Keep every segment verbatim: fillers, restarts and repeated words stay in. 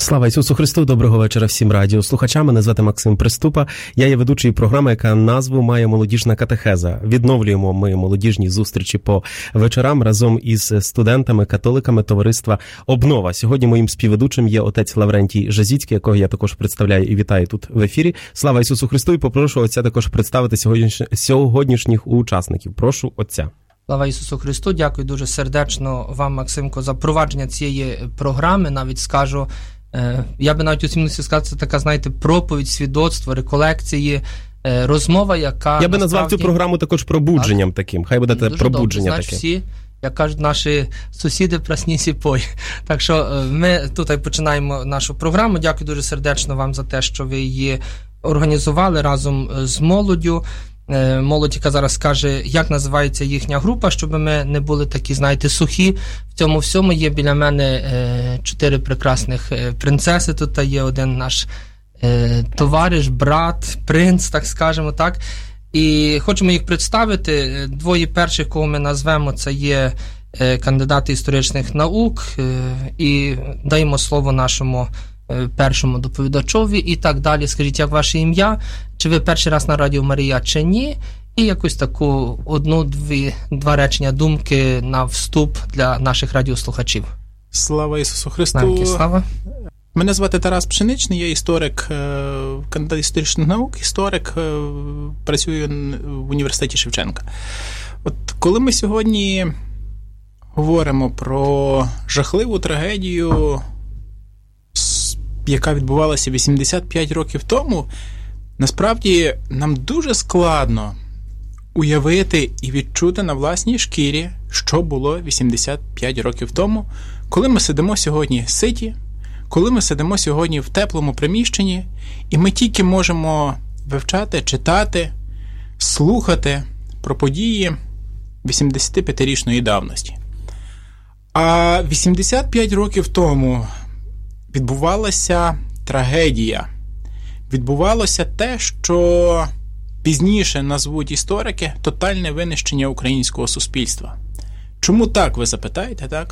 Слава Ісусу Христу, доброго вечора всім радіослухачам. Мене звати Максим Приступа. Я є ведучий програми, яка назву має «Молодіжна катехеза». Відновлюємо ми молодіжні зустрічі по вечорам разом із студентами-католиками товариства «Обнова». Сьогодні моїм співведучим є отець Лаврентій Жазіцький, якого я також представляю і вітаю тут в ефірі. Слава Ісусу Христу, і попрошу отця також представити сьогоднішніх учасників. Прошу отця. Слава Ісусу Христу, дякую дуже сердечно вам, Максимко, за провадження цієї програми. Навіть скажу, я би навіть усімнився сказати, це така, знаєте, проповідь, свідоцтво, реколекції, розмова, яка... Я би насправді... назвав цю програму також пробудженням так? таким. Хай буде те пробудження добре. Значить, таке. Всі, як кажуть наші сусіди, проснісі пой. Так що ми тут починаємо нашу програму. Дякую дуже сердечно вам за те, що ви її організували разом з молоддю. Молодь, яка зараз скаже, як називається їхня група, щоб ми не були такі, знаєте, сухі. В цьому всьому є біля мене чотири прекрасних принцеси. Тут є один наш товариш, брат, принц, так скажемо, так. І хочемо їх представити. Двоє перших, кого ми назвемо, це є кандидати історичних наук. І даємо слово нашому першому доповідачові і так далі. Скажіть, як ваше ім'я? Чи ви перший раз на Радіо Марія, чи ні? І якусь таку одну-дві два речення думки на вступ для наших радіослухачів. Слава Ісусу Христу! Навіки слава! Мене звати Тарас Пшеничний, я історик, кандидат історичних наук, історик, працюю в університеті Шевченка. От коли ми сьогодні говоримо про жахливу трагедію, яка відбувалася вісімдесят п'ять років тому, насправді нам дуже складно уявити і відчути на власній шкірі, що було вісімдесят п'ять років тому, коли ми сидимо сьогодні ситі, коли ми сидимо сьогодні в теплому приміщенні, і ми тільки можемо вивчати, читати, слухати про події вісімдесятип'ятирічної давності. А вісімдесят п'ять років тому відбувалася трагедія. Відбувалося те, що пізніше назвуть історики тотальне винищення українського суспільства. Чому так, ви запитаєте, так?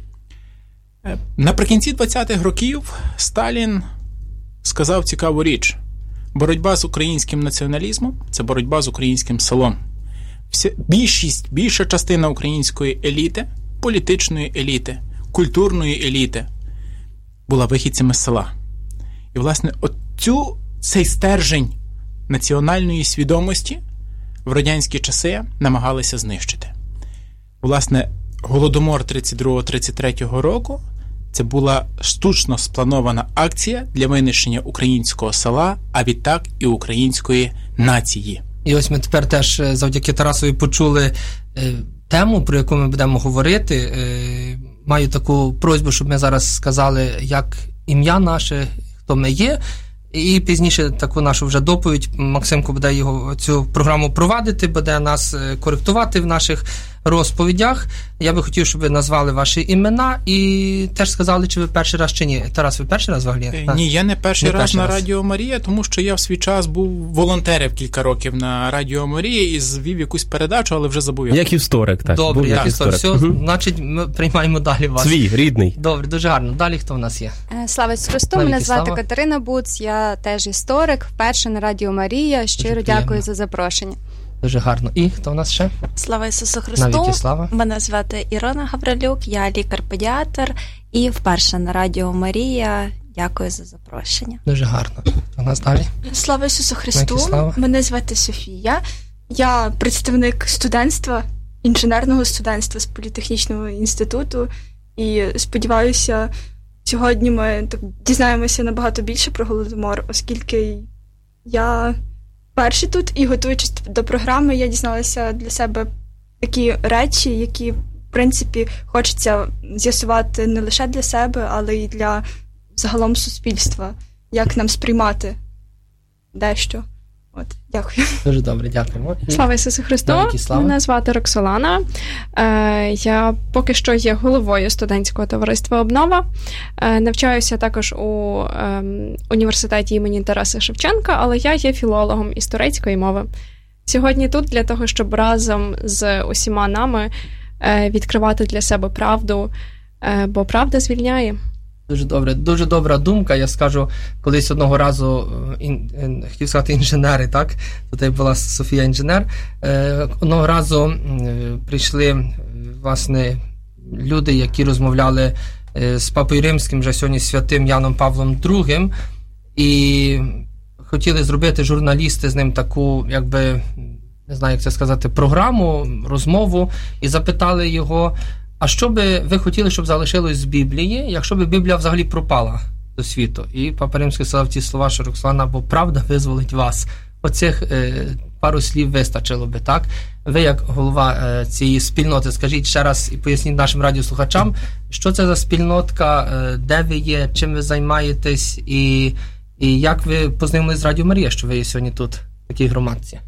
Наприкінці двадцятих років Сталін сказав цікаву річ. Боротьба з українським націоналізмом – це боротьба з українським селом. Вся, більшість, більша частина української еліти, політичної еліти, культурної еліти була вихідцями з села. І, власне, оцю, цей стержень національної свідомості в радянські часи намагалися знищити. Власне, Голодомор тридцять другого тридцять третього року – це була штучно спланована акція для винищення українського села, а відтак і української нації. І ось ми тепер теж завдяки Тарасові почули е, тему, про яку ми будемо говорити. Е, маю таку просьбу, щоб ми зараз сказали, як ім'я наше, хто ми є, і пізніше таку нашу вже доповідь. Максимко буде його, цю програму провадити, буде нас коректувати в наших розповідях. Я би хотів, щоб ви назвали ваші імена і теж сказали, чи ви перший раз, чи ні. Тарас, ви перший раз взагалі? Ні, я не перший не раз перший на раз. Радіо Марія, тому що я в свій час був волонтерів кілька років на Радіо Марія і звів якусь передачу, але вже забув. Як історик, так. Добре, був як історик. Все, угу. Значить, ми приймаємо далі вас. Свій, рідний. Добре, дуже гарно. Далі хто в нас є? Слава Ісусу Христу, мене звати слава. Катерина Буц, я теж історик, вперше на Радіо Марія. Щиро дякую за запрошення. Дуже гарно. І хто в нас ще? Слава Ісусу Христу. Слава. Мене звати Ірина Гаврилюк, я лікар-педіатр і вперше на Радіо Марія. Дякую за запрошення. Дуже гарно. У нас далі. Слава Ісусу Христу. Мене звати Софія. Я представник студентства, інженерного студентства з політехнічного інституту. І сподіваюся, сьогодні ми так дізнаємося набагато більше про Голодомор, оскільки я перший тут, і готуючись до програми, я дізналася для себе такі речі, які, в принципі, хочеться з'ясувати не лише для себе, але й для загалом суспільства, як нам сприймати дещо. От, дякую. Дуже добре, дякуємо. Слава Ісусу Христу. Мене звати Роксолана. Е, я поки що є головою студентського товариства «Обнова». Е, навчаюся також у е, університеті імені Тараса Шевченка, але я є філологом із турецької мови. Сьогодні тут для того, щоб разом з усіма нами е, відкривати для себе правду, е, бо правда звільняє. Дуже добре, дуже добра думка. Я скажу, колись одного разу, ін, ін, хотів сказати інженери, так? Тут була Софія інженер. Е, одного разу е, прийшли, власне, люди, які розмовляли е, з Папою Римським, вже сьогодні святим Яном Павлом другим, і хотіли зробити журналісти з ним таку, якби, не знаю, як це сказати, програму, розмову, і запитали його, а що би ви хотіли, щоб залишилось з Біблії, якщо би Біблія взагалі пропала до світу? І Папа Римський сказав ті слова, що Роксолана, бо правда визволить вас. Оцих е, пару слів вистачило би, так? Ви, як голова е, цієї спільноти, скажіть ще раз і поясніть нашим радіослухачам, що це за спільнотка, е, де ви є, чим ви займаєтесь, і, і як ви познайомились з Радіо Марія, що ви є сьогодні тут, в такій громадці?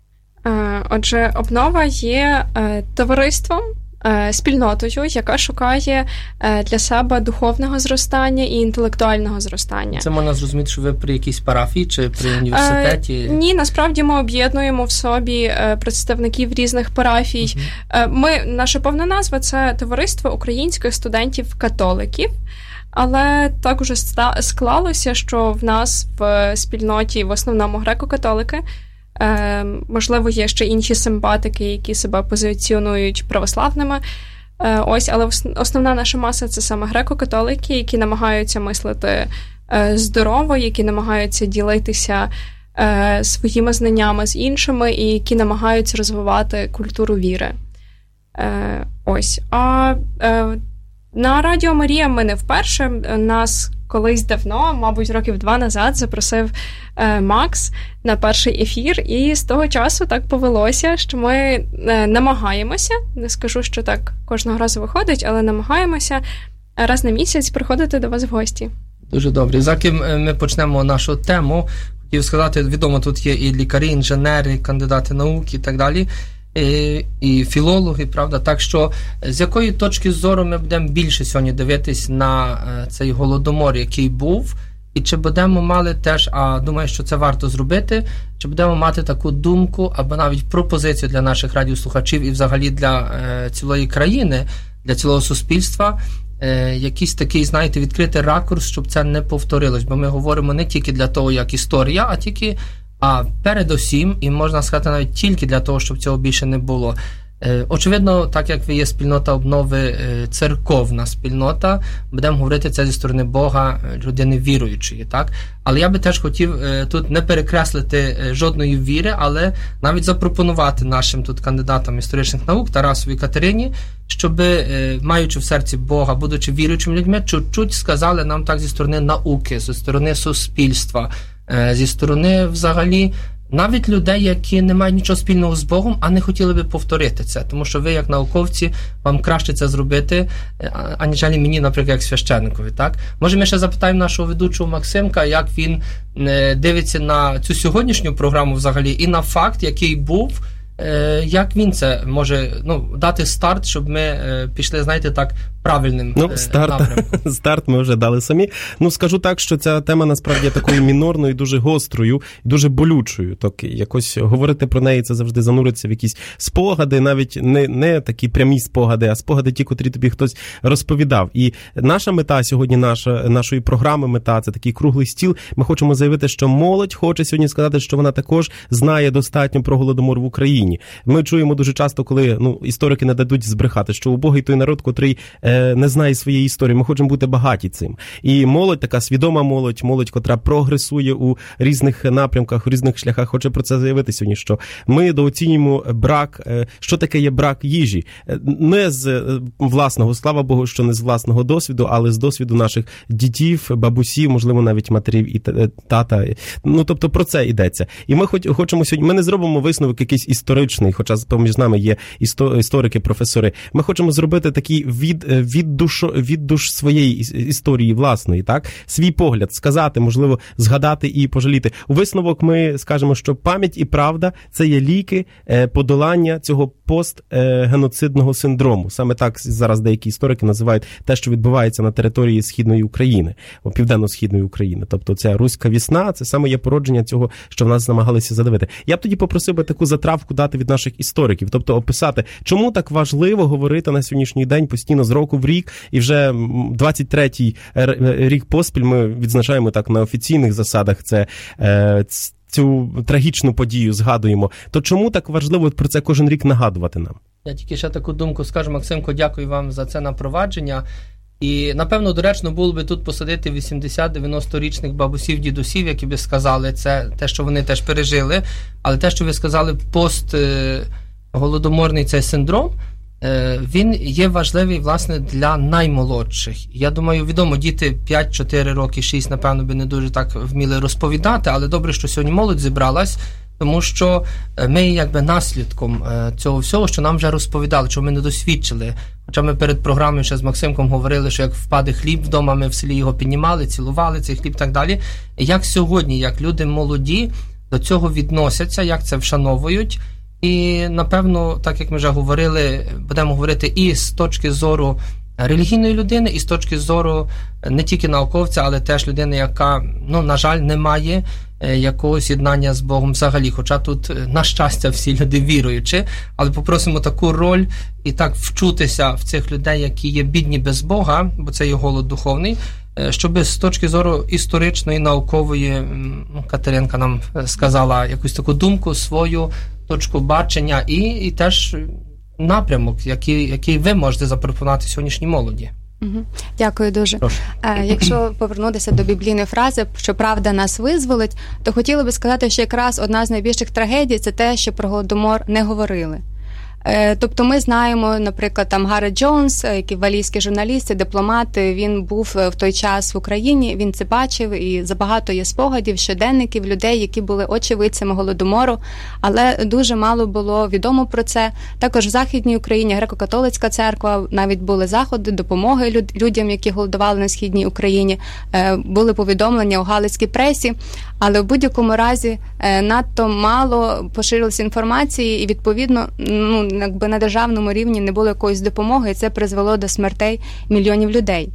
Е, отже, Обнова є е, товариством, спільнотою, яка шукає для себе духовного зростання і інтелектуального зростання. Це можна зрозуміти, що ви при якійсь парафії чи при університеті? Е, ні, насправді ми об'єднуємо в собі представників різних парафій. Uh-huh. Ми, наша повна назва – це Товариство українських студентів-католиків. Але так уже склалося, що в нас в спільноті в основному греко-католики. Е, можливо, є ще інші симпатики, які себе позиціонують православними. Е, ось, але основна наша маса – це саме греко-католики, які намагаються мислити е, здорово, які намагаються ділитися е, своїми знаннями з іншими і які намагаються розвивати культуру віри. Е, ось. А е, на Радіо Марія ми не вперше. Нас колись давно, мабуть, років два назад, запросив е, Макс на перший ефір, і з того часу так повелося, що ми е, намагаємося, не скажу, що так кожного разу виходить, але намагаємося раз на місяць приходити до вас в гості. Дуже добре. За ким ми почнемо нашу тему, хотів сказати, відомо, тут є і лікарі, інженери, кандидати наук і так далі, і, і філологи, правда, так що з якої точки зору ми будемо більше сьогодні дивитись на цей голодомор, який був, і чи будемо мали теж, а думаю, що це варто зробити, чи будемо мати таку думку, або навіть пропозицію для наших радіослухачів і взагалі для е, цілої країни, для цілого суспільства, е, якийсь такий, знаєте, відкритий ракурс, щоб це не повторилось, бо ми говоримо не тільки для того, як історія, а тільки А передусім, і можна сказати навіть тільки для того, щоб цього більше не було. Е, очевидно, так як ви є спільнота обнови, е, церковна спільнота, будемо говорити це зі сторони Бога, людини віруючої, так? Але я би теж хотів е, тут не перекреслити е, жодної віри, але навіть запропонувати нашим тут кандидатам історичних наук, Тарасові і Катерині, щоб, е, маючи в серці Бога, будучи віруючими людьми, чуть-чуть сказали нам так зі сторони науки, зі сторони суспільства, зі сторони, взагалі, навіть людей, які не мають нічого спільного з Богом, а не хотіли би повторити це. Тому що ви, як науковці, вам краще це зробити, аніж мені, наприклад, як священникові. Так? Може, ми ще запитаємо нашого ведучого Максимка, як він дивиться на цю сьогоднішню програму взагалі і на факт, який був, як він це може, ну, дати старт, щоб ми пішли, знаєте, так, правильним ну, старт, напрямком. Старт ми вже дали самі. Ну, скажу так, що ця тема насправді такою мінорною, дуже гострою, дуже болючою. Так, якось говорити про неї, це завжди зануриться в якісь спогади, навіть не, не такі прямі спогади, а спогади ті, котрі тобі хтось розповідав. І наша мета сьогодні, наша, нашої програми мета, це такий круглий стіл. Ми хочемо заявити, що молодь хоче сьогодні сказати, що вона також знає достатньо про Голодомор в Україні. Ми чуємо дуже часто, коли, ну, історики не дадуть збрехати, що убогий той народ, котрий не знає своєї історії. Ми хочемо бути багаті цим. І молодь, така свідома молодь, молодь, котра прогресує у різних напрямках, у різних шляхах, хоче про це заявити сьогодні, що ми дооцінюємо брак, що таке є брак їжі. Не з власного, слава Богу, що не з власного досвіду, але з досвіду наших дідів, бабусів, можливо, навіть матерів і тата. Ну, тобто про це йдеться. І ми хочемо сьогодні, ми не зробимо висновок якийсь історичний, хоча поміж нами є історики, професори. Ми хочемо зробити такий від Віддуш, віддуш своєї історії власної, так? Свій погляд, сказати, можливо, згадати і пожаліти. У висновок ми скажемо, що пам'ять і правда – це є ліки подолання цього постгеноцидного синдрому. Саме так зараз деякі історики називають те, що відбувається на території Східної України, Південно-Східної України. Тобто ця Руська весна – це саме є породження цього, що в нас намагалися задавити. Я б тоді попросив би таку затравку дати від наших істориків, тобто описати, чому так важливо говорити на сьогоднішній день постійно з року року в рік, і вже двадцять третій рік поспіль ми відзначаємо так на офіційних засадах це цю трагічну подію згадуємо. То чому так важливо про це кожен рік нагадувати нам? Я тільки ще таку думку скажу, Максимко, дякую вам за це напровадження. І, напевно, доречно було би тут посадити вісімдесят-дев'яносторічних бабусів, дідусів, які би сказали, це те, що вони теж пережили, але те, що ви сказали, постголодоморний цей синдром, він є важливий, власне, для наймолодших. Я думаю, відомо, діти п'ять-чотири роки, шість, напевно, би не дуже так вміли розповідати, але добре, що сьогодні молодь зібралась, тому що ми якби наслідком цього всього, що нам вже розповідали, що ми не досвідчили. Хоча ми перед програмою ще з Максимком говорили, що як впаде хліб вдома, ми в селі його піднімали, цілували, цей хліб і так далі. Як сьогодні, як люди молоді до цього відносяться, як це вшановують. І, напевно, так як ми вже говорили, будемо говорити і з точки зору релігійної людини, і з точки зору не тільки науковця, але теж людини, яка, ну, на жаль, не має якогось єднання з Богом взагалі. Хоча тут, на щастя, всі люди віруючі, але попросимо таку роль і так вчутися в цих людей, які є бідні без Бога, бо це є голод духовний, щоб з точки зору історичної, наукової, ну, Катеринка нам сказала якусь таку думку, свою точку бачення і, і теж напрямок, який, який ви можете запропонувати сьогоднішній молоді. Угу. Дякую дуже. Е, якщо повернутися до біблійної фрази, що правда нас визволить, то хотіла би сказати, що якраз одна з найбільших трагедій – це те, що про Голодомор не говорили. Тобто ми знаємо, наприклад, там Гарет Джонс, який валійський журналіст і дипломат, він був в той час в Україні, він це бачив, і забагато є спогадів, щоденників людей, які були очевидцями Голодомору, але дуже мало було відомо про це. Також в Західній Україні греко-католицька церква, навіть були заходи допомоги людям, які голодували на Східній Україні, були повідомлення у галицькій пресі, але в будь-якому разі надто мало поширилося інформації і, відповідно, ну, якби на державному рівні не було якоїсь допомоги, і це призвело до смертей мільйонів людей.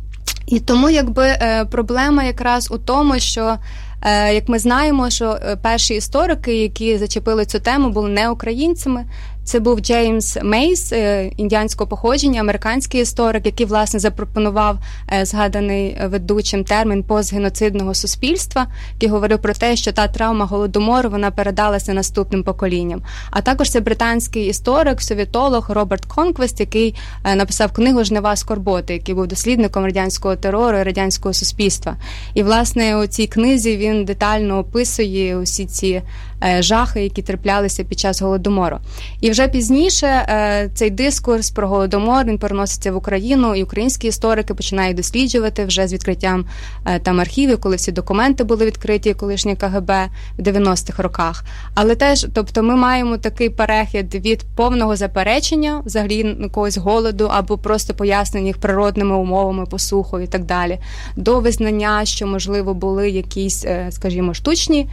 І тому, якби, проблема якраз у тому, що, як ми знаємо, що перші історики, які зачепили цю тему, були не українцями. Це був Джеймс Мейс, індіанського походження, американський історик, який, власне, запропонував згаданий ведучим термін постгеноцидного суспільства, який говорив про те, що та травма Голодомору, вона передалася наступним поколінням. А також це британський історик, совєтолог Роберт Конквест, який написав книгу «Жнива скорботи», який був дослідником радянського терору і радянського суспільства. І, власне, у цій книзі він детально описує усі ці жахи, які траплялися під час Голодомору. І вже пізніше цей дискурс про Голодомор, він переноситься в Україну, і українські історики починають досліджувати вже з відкриттям там архівів, коли всі документи були відкриті, колишнє ка ге бе в дев'яностих роках. Але теж, тобто ми маємо такий перехід від повного заперечення, взагалі якогось голоду, або просто пояснення їх природними умовами, посухою і так далі, до визнання, що, можливо, були якісь, скажімо, штучні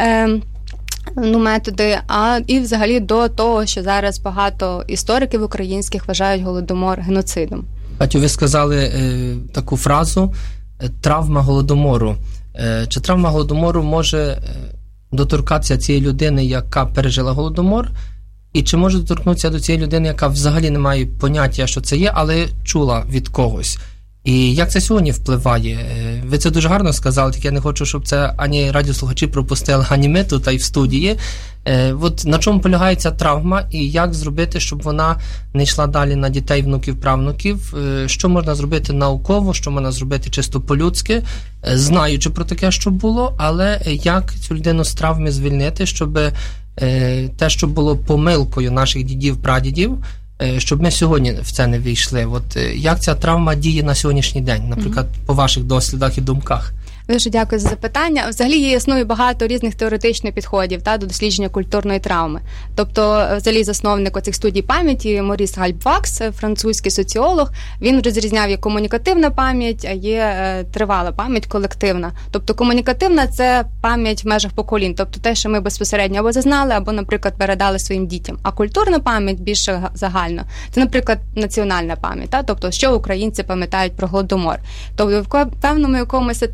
ну, методи, а і взагалі до того, що зараз багато істориків українських вважають Голодомор геноцидом. Катю, ви сказали е, таку фразу «травма Голодомору». Е, чи травма Голодомору може е, доторкатися цієї людини, яка пережила Голодомор, і чи може доторкнутися до цієї людини, яка взагалі не має поняття, що це є, але чула від когось? І як це сьогодні впливає? Ви це дуже гарно сказали, тільки я не хочу, щоб це ані радіослухачі пропустили, ані ми тут, а й в студії. От на чому полягає ця травма і як зробити, щоб вона не йшла далі на дітей, внуків, правнуків? Що можна зробити науково, що можна зробити чисто по-людськи, знаючи про таке, що було, але як цю людину з травми звільнити, щоб те, що було помилкою наших дідів, прадідів, щоб ми сьогодні в це не війшли. От як ця травма діє на сьогоднішній день, наприклад, mm-hmm. по ваших дослідах і думках? Дуже дякую за запитання. Взагалі є існує багато різних теоретичних підходів та, до дослідження культурної травми. Тобто, взагалі, засновник оцих студій пам'яті Моріс Гальбвакс, французький соціолог, він розрізняв, є комунікативна пам'ять, а є е, тривала пам'ять, колективна. Тобто, комунікативна – це пам'ять в межах поколінь, тобто те, що ми безпосередньо або зазнали, або, наприклад, передали своїм дітям. А культурна пам'ять більше загальна – це, наприклад, національна пам'ять, та? Тобто, що українці пам'ятають про Голодомор. Тобто, в певному якомусь етапі ця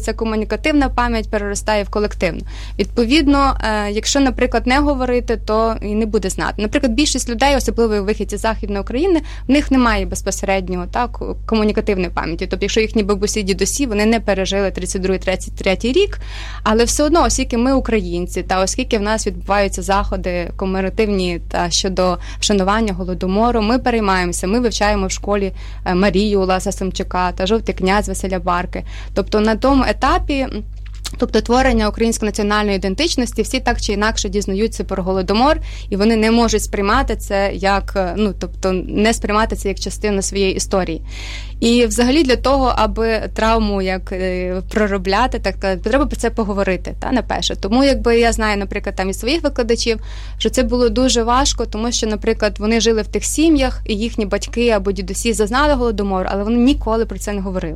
ця комунікативна пам'ять переростає в колективну. Відповідно, якщо, наприклад, не говорити, то і не буде знати. Наприклад, більшість людей, особливо вихідці з Західної України, в них немає безпосереднього так комунікативної пам'яті. Тобто, якщо їхні бабусі, дідусі, вони не пережили тридцять другий тридцять третій рік, але все одно, оскільки ми українці, та оскільки в нас відбуваються заходи комеморативні та щодо вшанування Голодомору, ми переймаємося, ми вивчаємо в школі Марію Уласа Самчука та Жовтий князь Василя Барки. Тобто на тому етапі, тобто творення української національної ідентичності, всі так чи інакше дізнаються про Голодомор, і вони не можуть сприймати це як, ну, тобто не сприймати це як частину своєї історії. І взагалі для того, аби травму як проробляти, так треба про це поговорити, та, на перше. Тому якби я знаю, наприклад, там із своїх викладачів, що це було дуже важко, тому що, наприклад, вони жили в тих сім'ях, і їхні батьки або дідусі зазнали Голодомор, але вони ніколи про це не говорили.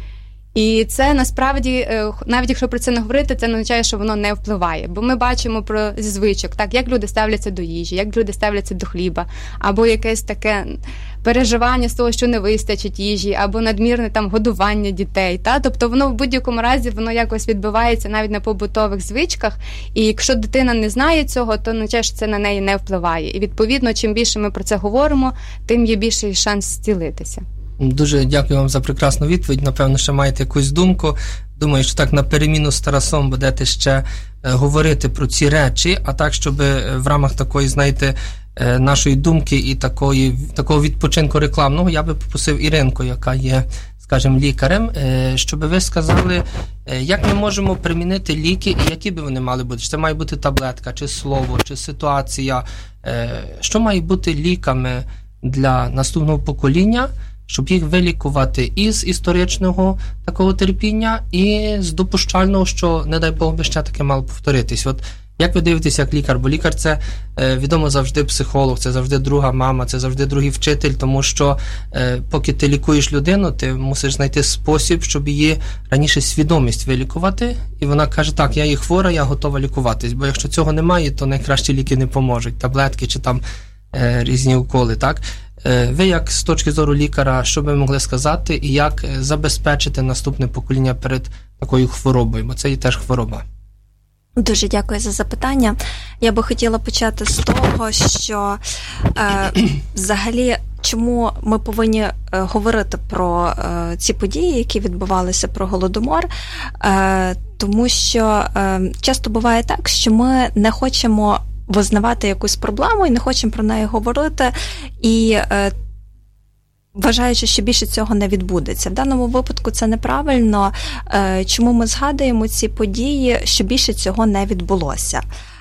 І це насправді, навіть якщо про це не говорити, це не означає, що воно не впливає. Бо ми бачимо про зі звичок, так, як люди ставляться до їжі, як люди ставляться до хліба, або якесь таке переживання з того, що не вистачить їжі, або надмірне там годування дітей. Та? Тобто воно в будь-якому разі воно якось відбивається навіть на побутових звичках. І якщо дитина не знає цього, то означає, що це на неї не впливає. І відповідно, чим більше ми про це говоримо, тим є більший шанс зцілитися. Дуже дякую вам за прекрасну відповідь. Напевно, ще маєте якусь думку. Думаю, що так на переміну з Тарасом будете ще говорити про ці речі, а так, щоб в рамах такої, знаєте, нашої думки і такої, такого відпочинку рекламного, я би попросив Іринку, яка є, скажімо, лікарем, щоб ви сказали, як ми можемо примінити ліки і які би вони мали бути. Чи це має бути таблетка, чи слово, чи ситуація. Що має бути ліками для наступного покоління, щоб їх вилікувати із історичного такого терпіння і з допущального, що, не дай Бог, би ще таке мало повторитись. От як ви дивитеся як лікар? Бо лікар – це, відомо, завжди психолог, це завжди друга мама, це завжди другий вчитель, тому що поки ти лікуєш людину, ти мусиш знайти спосіб, щоб її раніше свідомість вилікувати, і вона каже, так, я є хвора, я готова лікуватись, бо якщо цього немає, то найкращі ліки не поможуть, таблетки чи там різні уколи, так? Ви, як з точки зору лікаря, що би могли сказати і як забезпечити наступне покоління перед такою хворобою, бо це і теж хвороба? Дуже дякую за запитання. Я би хотіла почати з того, що е, взагалі, чому ми повинні е, говорити про е, ці події, які відбувалися, про Голодомор, е, тому що е, часто буває так, що ми не хочемо визнавати якусь проблему і не хочемо про неї говорити, і е, вважаючи, що більше цього не відбудеться. В даному випадку це неправильно. Е, чому ми згадуємо ці події, що більше цього не відбулося?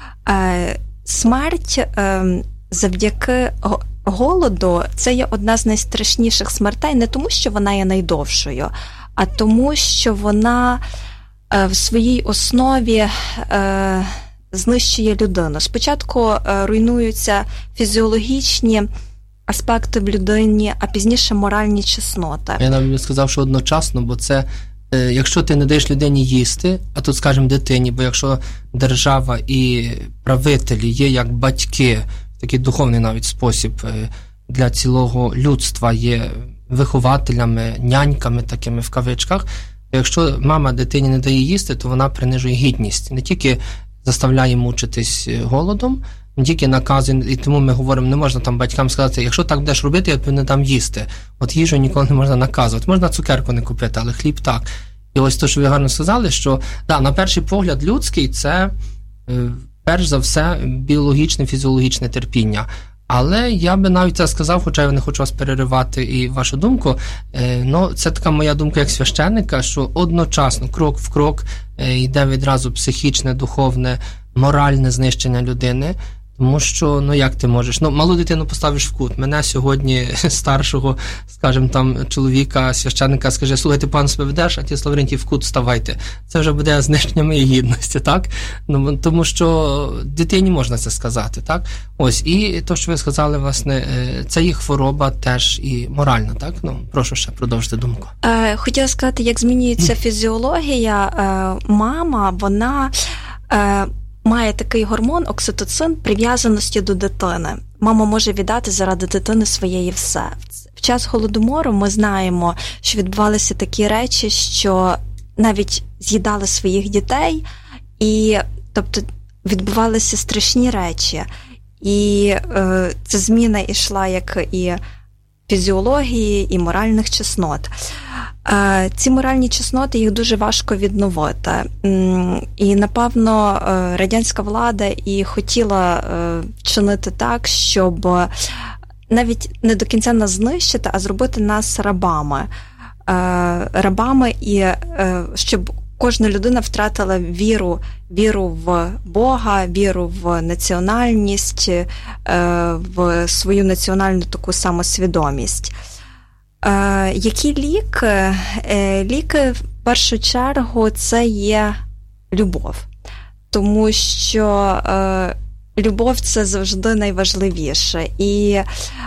Е, смерть е, завдяки голоду – це є одна з найстрашніших смертей, не тому, що вона є найдовшою, а тому, що вона е, в своїй основі е, знищує людину. Спочатку е, руйнуються фізіологічні аспекти в людині, а пізніше моральні чесноти. Я навіть сказав, що одночасно, бо це, е, якщо ти не даєш людині їсти, а тут, скажімо, дитині, бо якщо держава і правителі є як батьки, такий духовний навіть спосіб е, для цілого людства є вихователями, няньками такими в кавичках, то якщо мама дитині не дає їсти, то вона принижує гідність. Не тільки заставляє мучитись голодом, не тільки накази, і тому ми говоримо, не можна там батькам сказати, якщо так будеш робити, я тобі не дам їсти. От їжу ніколи не можна наказувати. Можна цукерку не купити, але хліб так. І ось те, що ви гарно сказали, що, да, на перший погляд людський, це, е, перш за все, біологічне, фізіологічне терпіння. Але я би навіть це сказав, хоча я не хочу вас переривати і вашу думку, е, ну, це така моя думка як священника, що одночасно, крок в крок, е, йде відразу психічне, духовне, моральне знищення людини, тому що, ну, як ти можеш? Ну, малу дитину поставиш в кут. Мене сьогодні, старшого, скажімо, там, чоловіка, священника, скаже, слухайте, пан себе ведеш, а ті, Лаврентій, в кут вставайте. Це вже буде знищення моєї гідності, так? Ну, тому що дитині можна це сказати, так? Ось, і то, що ви сказали, власне, це є хвороба теж і моральна, так? Ну, прошу ще продовжити думку. Е, хотіла сказати, як змінюється фізіологія. Е, мама, вона... Е, має такий гормон окситоцин прив'язаності до дитини. Мама може віддати заради дитини своєї все. В час Голодомору ми знаємо, що відбувалися такі речі, що навіть з'їдали своїх дітей, і, тобто, відбувалися страшні речі. І е, ця зміна йшла як і фізіології, і моральних чеснот. Е, ці моральні чесноти, їх дуже важко відновити. І, напевно, радянська влада і хотіла е, вчинити так, щоб навіть не до кінця нас знищити, а зробити нас рабами. Е, рабами і е, щоб кожна людина втратила віру, віру в Бога, віру в національність, в свою національну таку самосвідомість. Які ліки? Ліки, в першу чергу, це є любов. Тому що любов – це завжди найважливіше. І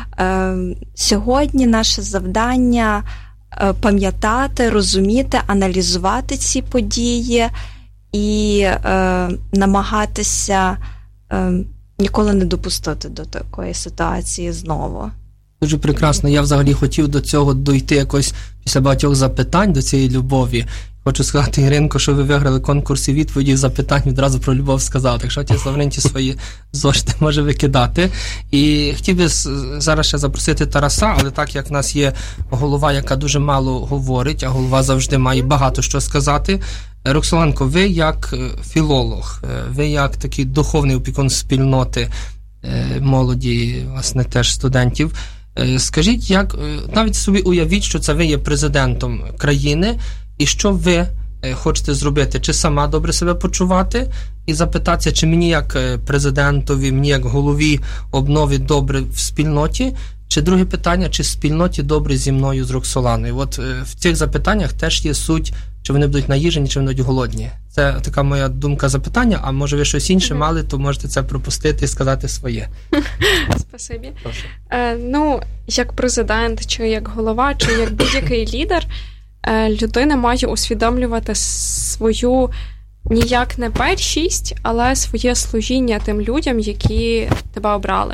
сьогодні наше завдання – пам'ятати, розуміти, аналізувати ці події і е, намагатися е, ніколи не допустити до такої ситуації знову. Дуже прекрасно. Я взагалі хотів до цього дойти якось після багатьох запитань до цієї любові. Хочу сказати, Іринко, що ви виграли конкурс і відповіді запитань відразу про любов сказав. Так що отець Лаврентій свої зошити може викидати. І хотів би зараз ще запросити Тараса, але так як в нас є голова, яка дуже мало говорить, а голова завжди має багато що сказати. Роксоланко, ви як філолог, ви як такий духовний опікун спільноти молоді, власне, теж студентів, скажіть, як, навіть собі уявіть, що це ви є президентом країни, і що ви хочете зробити? Чи сама добре себе почувати? І запитатися, чи мені як президентові, мені як голові обнови добре в спільноті? Чи друге питання, чи в спільноті добре зі мною, з Роксоланою? От в цих запитаннях теж є суть, чи вони будуть наїжені, чи вони будуть голодні. Це така моя думка запитання, а може ви щось інше mm-hmm. мали, то можете це пропустити і сказати своє. Спасибі. Е, ну, як президент, чи як голова, чи як будь-який лідер, людина має усвідомлювати свою ніяк не першість, але своє служіння тим людям, які тебе обрали.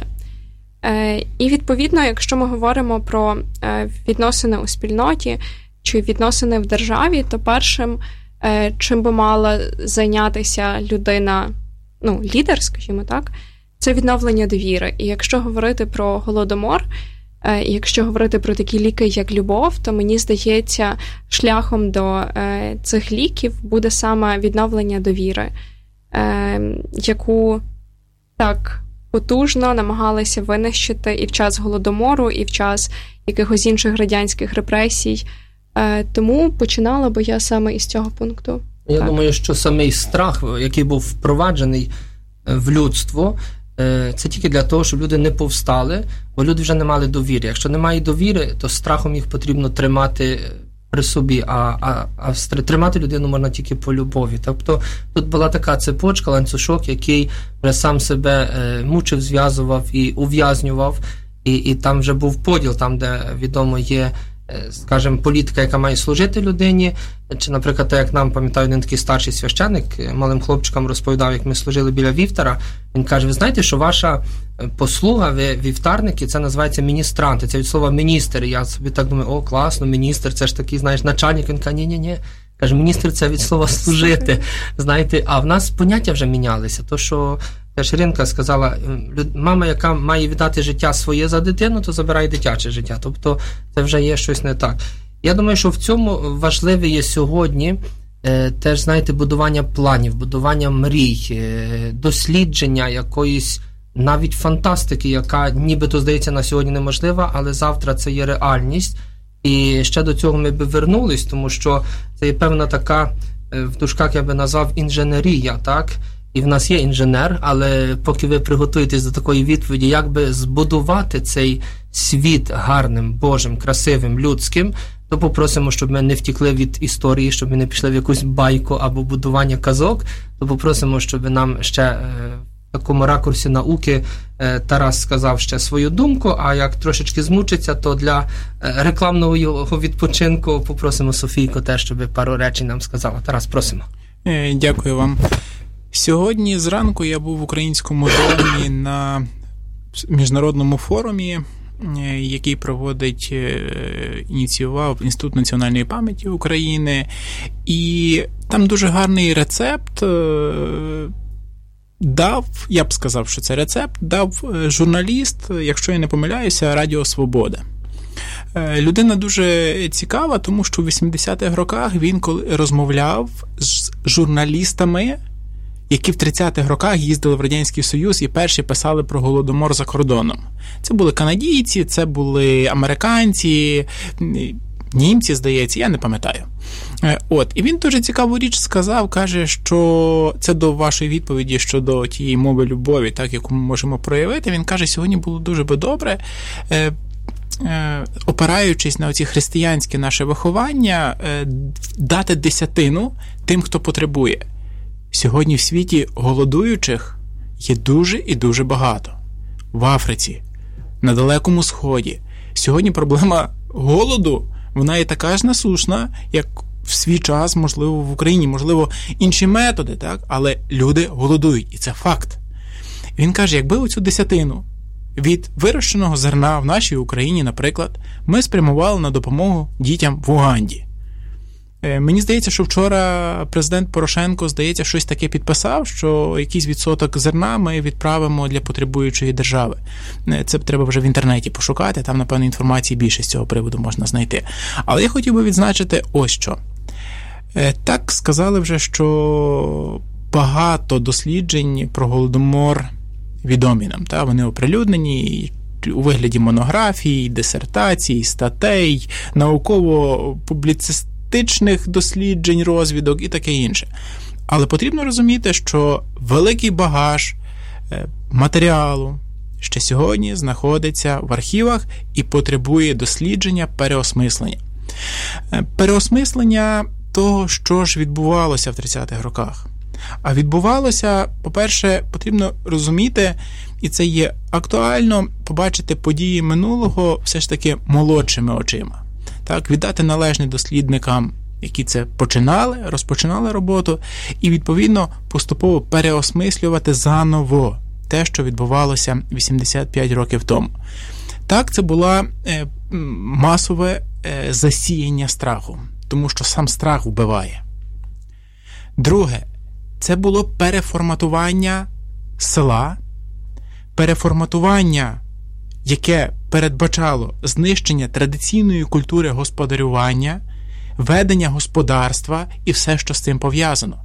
І, відповідно, якщо ми говоримо про відносини у спільноті чи відносини в державі, то першим, чим би мала зайнятися людина, ну, лідер, скажімо так, це відновлення довіри. І якщо говорити про Голодомор, і якщо говорити про такі ліки, як любов, то мені здається, шляхом до е, цих ліків буде саме відновлення довіри, е, яку так потужно намагалися винищити і в час Голодомору, і в час якихось інших радянських репресій. Е, тому починала би я саме із цього пункту. Я так. думаю, що самий страх, який був впроваджений в людство, це тільки для того, щоб люди не повстали, бо люди вже не мали довіри. Якщо немає довіри, то страхом їх потрібно тримати при собі, а, а, а тримати людину можна тільки по любові. Тобто тут була така цепочка, ланцюжок, який вже сам себе мучив, зв'язував і ув'язнював, і, і там вже був поділ, там, де, відомо, є, скажімо, політика, яка має служити людині, чи, наприклад, як нам, пам'ятаю, один такий старший священник малим хлопчикам розповідав, як ми служили біля вівтара, він каже, ви знаєте, що ваша послуга, ви вівтарники, це називається міністранти, це від слова міністр, і я собі так думаю, о, класно, міністр, це ж такий, знаєш, начальник, він каже, ні-ні-ні, каже, міністр це від слова служити, знаєте, а в нас поняття вже мінялися, то, що теж Іринка сказала, мама, яка має віддати життя своє за дитину, то забирає дитяче життя. Тобто це вже є щось не так. Я думаю, що в цьому важливе є сьогодні е, теж, знаєте, будування планів, будування мрій, е, дослідження якоїсь навіть фантастики, яка нібито, здається, на сьогодні неможлива, але завтра це є реальність. І ще до цього ми би вернулись, тому що це є певна така, е, в дужках я би назвав, інженерія, так? І в нас є інженер, але поки ви приготуєтесь до такої відповіді, як би збудувати цей світ гарним, Божим, красивим, людським, то попросимо, щоб ми не втікли від історії, щоб ми не пішли в якусь байку або будування казок, то попросимо, щоб нам ще е, в такому ракурсі науки е, Тарас сказав ще свою думку, а як трошечки змучиться, то для е, рекламного його відпочинку попросимо Софійку теж, щоб пару речень нам сказала. Тарас, просимо. Е, дякую вам. Сьогодні зранку я був в Українському домі на міжнародному форумі який проводить, ініціював Інститут національної пам'яті України. І там дуже гарний рецепт дав, я б сказав, що це рецепт, дав журналіст, якщо я не помиляюся, Радіо Свобода. Людина дуже цікава, тому що у вісімдесятих роках він розмовляв з журналістами, які в тридцятих роках їздили в Радянський Союз і перші писали про Голодомор за кордоном. Це були канадійці, це були американці, німці, здається, я не пам'ятаю. От, і він дуже цікаву річ сказав, каже, що це до вашої відповіді щодо тієї мови любові, так, яку ми можемо проявити. Він каже, сьогодні було дуже би добре, е, е, опираючись на оці християнське наше виховання, е, дати десятину тим, хто потребує. Сьогодні в світі голодуючих є дуже і дуже багато. В Африці, на Далекому Сході. Сьогодні проблема голоду, вона є така ж насущна, як в свій час, можливо, в Україні, можливо, інші методи, так? Але люди голодують, і це факт. Він каже, якби оцю десятину від вирощеного зерна в нашій Україні, наприклад, ми спрямували на допомогу дітям в Уганді. Мені здається, що вчора президент Порошенко, здається, щось таке підписав, що якийсь відсоток зерна ми відправимо для потребуючої держави. Це треба вже в інтернеті пошукати, там, напевно, інформації більше з цього приводу можна знайти. Але я хотів би відзначити ось що. Так сказали вже, що багато досліджень про Голодомор відомі нам. Та? Вони оприлюднені у вигляді монографій, дисертацій, статей, науково-публіцистичних досліджень, розвідок і таке інше. Але потрібно розуміти, що великий багаж матеріалу ще сьогодні знаходиться в архівах і потребує дослідження, переосмислення. Переосмислення того, що ж відбувалося в тридцятих роках. А відбувалося, по-перше, потрібно розуміти, і це є актуально, побачити події минулого все ж таки молодшими очима. Так, віддати належне дослідникам, які це починали, розпочинали роботу, і, відповідно, поступово переосмислювати заново те, що відбувалося вісімдесят п'ять років тому. Так, це було е, масове е, засіяння страху, тому що сам страх вбиває. Друге, це було переформатування села, переформатування, яке передбачало знищення традиційної культури господарювання, ведення господарства і все, що з цим пов'язано.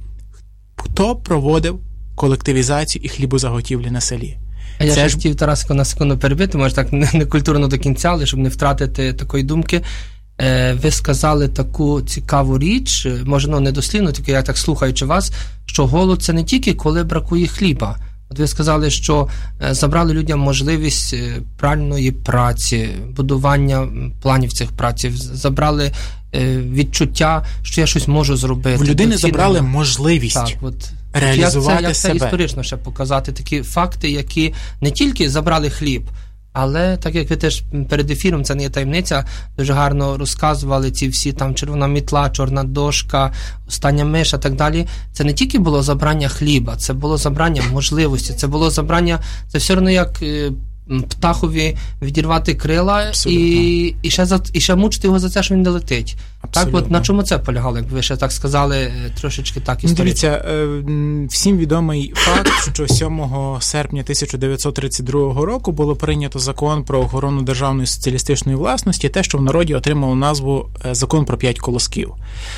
Хто проводив колективізацію і хлібозаготівлі на селі? А я ще хотів, Тарасико, на секунду перебити, може так не культурно до кінця, але щоб не втратити такої думки. Ви сказали таку цікаву річ, може, ну, не дослівно, тільки я так слухаючи вас, що голод – це не тільки коли бракує хліба. От ви сказали, що забрали людям можливість правильної праці, будування планів цих праці, забрали відчуття, що я щось можу зробити. В людини забрали можливість так, от, реалізувати як це, як себе. Як це історично ще показати такі факти, які не тільки забрали хліб, але, так як ви теж перед ефіром, це не є таємниця, дуже гарно розказували ці всі там червона мітла, чорна дошка, остання миша, так далі. Це не тільки було забрання хліба, це було забрання можливості, це було забрання, це все одно як птахові відірвати крила і, і, ще за, і ще мучити його за це, що він не летить. Абсолютно. Так, от на чому це полягало, як ви ще так сказали, трошечки так історично? Дивіться, всім відомий факт, що сьомого серпня тисяча дев'ятсот тридцять другого року було прийнято закон про охорону державної соціалістичної власності, те, що в народі отримало назву закон про п'ять колосків.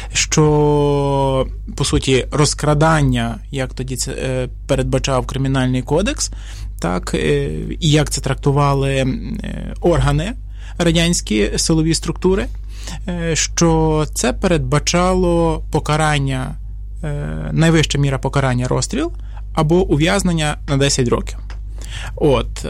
Що, по суті, розкрадання, як тоді це передбачав Кримінальний кодекс, так, і як це трактували органи радянські, силові структури, що це передбачало покарання, найвища міра покарання розстріл або ув'язнення на десять років. От,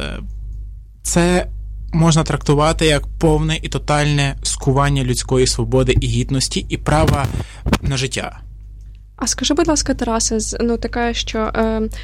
це можна трактувати як повне і тотальне скування людської свободи і гідності і права на життя. А скажи, будь ласка, Тарасе, ну таке, що... Е...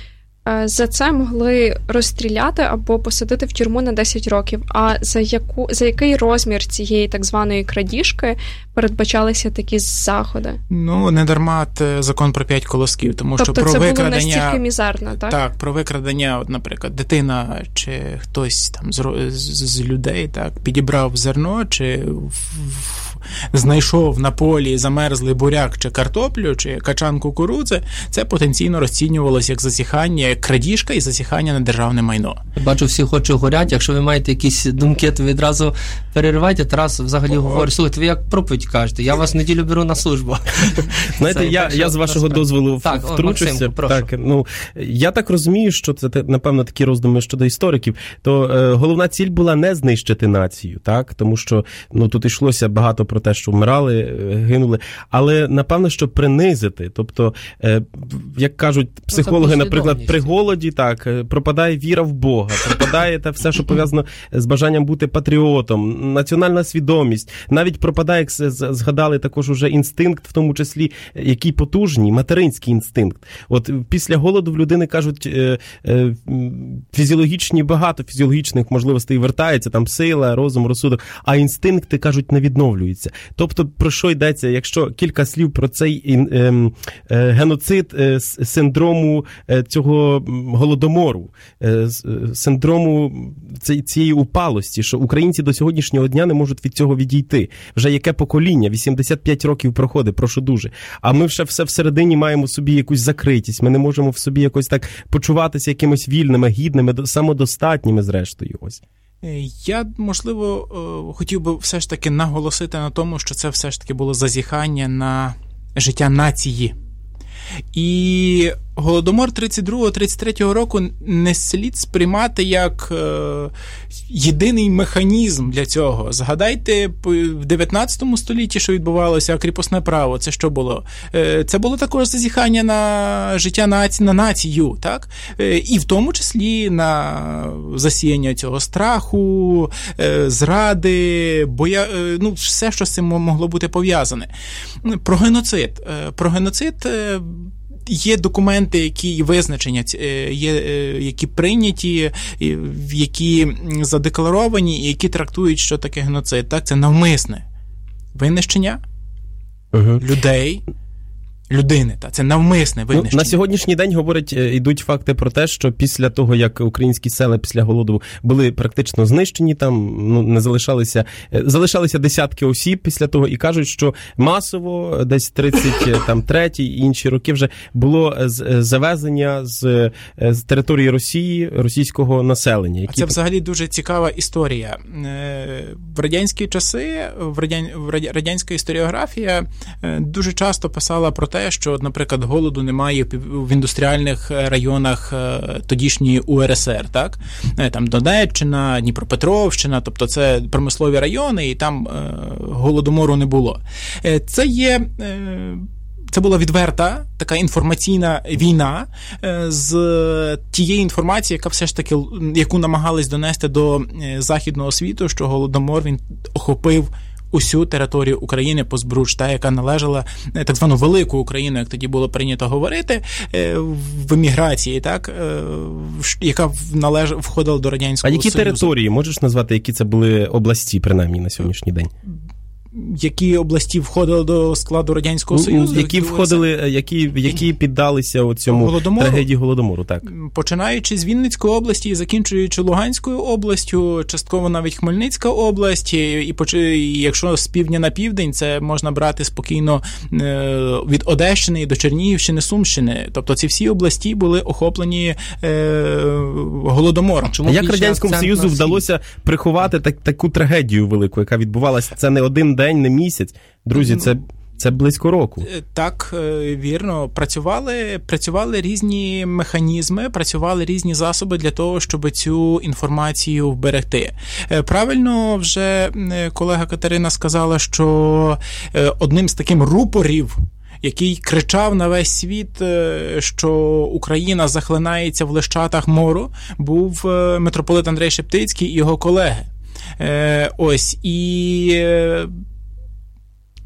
за це могли розстріляти або посадити в тюрму на десять років. А за яку за який розмір цієї так званої крадіжки передбачалися такі заходи? Ну, не дарма закон про п'ять колосків, тому тобто що про це викрадення... було настільки мізерно, так? Так, про викрадення, от, наприклад, дитина чи хтось там з, з, з людей, так, підібрав зерно, чи в, знайшов на полі замерзлий буряк чи картоплю, чи качан кукурудзи, це потенційно розцінювалося як засіхання, як крадіжка і засіхання на державне майно. Бачу, всі очі горять. Якщо ви маєте якісь думки, то відразу переривайте. Тарас взагалі говорить, слухайте, ви як проповідь кажете, я вас в неділю беру на службу. Знаєте, я, я з вашого дозволу так, втручуся. Максимку, так, ну, я так розумію, що це, напевно, такі роздуми щодо істориків, то е, головна ціль була не знищити націю, так? Тому що ну, тут йшлося багато про те, що вмирали, гинули, але, напевно, що принизити. Тобто, е, як кажуть психологи, наприклад, при голоді, так, пропадає віра в Бога, пропадає те все, що пов'язано з бажанням бути патріотом, національна свідомість, навіть пропадає, як згадали, також уже інстинкт, в тому числі, який потужний, материнський інстинкт. От після голоду в людини, кажуть, фізіологічні, багато фізіологічних можливостей вертається, там сила, розум, розсудок, а інстинкти, кажуть, не відновлюються. Тобто, про що йдеться, якщо кілька слів про цей геноцид синдрому цього голодомору, синдрому цієї упалості, що українці до сьогоднішнього дня не можуть від цього відійти. Вже яке покоління, вісімдесят п'ять років проходить, прошу дуже. А ми вже все всередині маємо собі якусь закритість, ми не можемо в собі якось так почуватися якимось вільними, гідними, самодостатніми зрештою. Ось. Я, можливо, хотів би все ж таки наголосити на тому, що це все ж таки було зазіхання на життя нації. І Голодомор тридцять другого тридцять третього року не слід сприймати як е, єдиний механізм для цього. Згадайте, в дев'ятнадцятому столітті, що відбувалося, кріпосне право, це що було? Е, це було також зазіхання на життя нації, на націю, так? Е, і в тому числі на засіяння цього страху, е, зради, боя, е, ну, все, що з цим могло бути пов'язане. Про геноцид. Е, про геноцид е, є документи, які визначення, є, які прийняті, які задекларовані, і які трактують, що таке геноцид. Так, це навмисне винищення угу. людей, людини. Та, це навмисне винищення. Ну, на сьогоднішній день, говорять, йдуть факти про те, що після того, як українські села після голоду були практично знищені, там ну, не залишалися, залишалися десятки осіб після того, і кажуть, що масово, десь тридцять третій і інші роки вже було завезення з, з території Росії, російського населення. Які... Це взагалі дуже цікава історія. В радянські часи, в, радян... в радянська історіографія дуже часто писала про те, що, наприклад, голоду немає в індустріальних районах тодішньої У Ер Ес Ер, так? Там Донеччина, Дніпропетровщина, тобто це промислові райони, і там голодомору не було. Це є... Це була відверта така інформаційна війна з тієї інформації, яка все ж таки, яку намагались донести до західного світу, що голодомор він охопив усю територію України по збруч, та, яка належала, так звану велику Україну, як тоді було прийнято говорити, в еміграції, так, яка належ... входила до Радянського Союзу. А які Союзу. Території? Можеш назвати, які це були області, принаймні, на сьогоднішній день? Які області входили до складу Радянського Союзу? Які входили, які, які піддалися цьому Голодомору? Трагедії Голодомору, так. Починаючи з Вінницької області і закінчуючи Луганською областю, частково навіть Хмельницька область, і, і якщо з півдня на південь, це можна брати спокійно від Одещини до Чернігівщини, Сумщини. Тобто ці всі області були охоплені е, Голодомором. Чому як Радянському Союзу вдалося приховати так, таку трагедію велику, яка відбувалася? Це не один день, не місяць. Друзі, це, це близько року. Так, вірно. Працювали, працювали різні механізми, працювали різні засоби для того, щоб цю інформацію вберегти. Правильно вже колега Катерина сказала, що одним з таких рупорів, який кричав на весь світ, що Україна захлинається в лещатах мору, був митрополит Андрей Шептицький і його колеги. Ось, і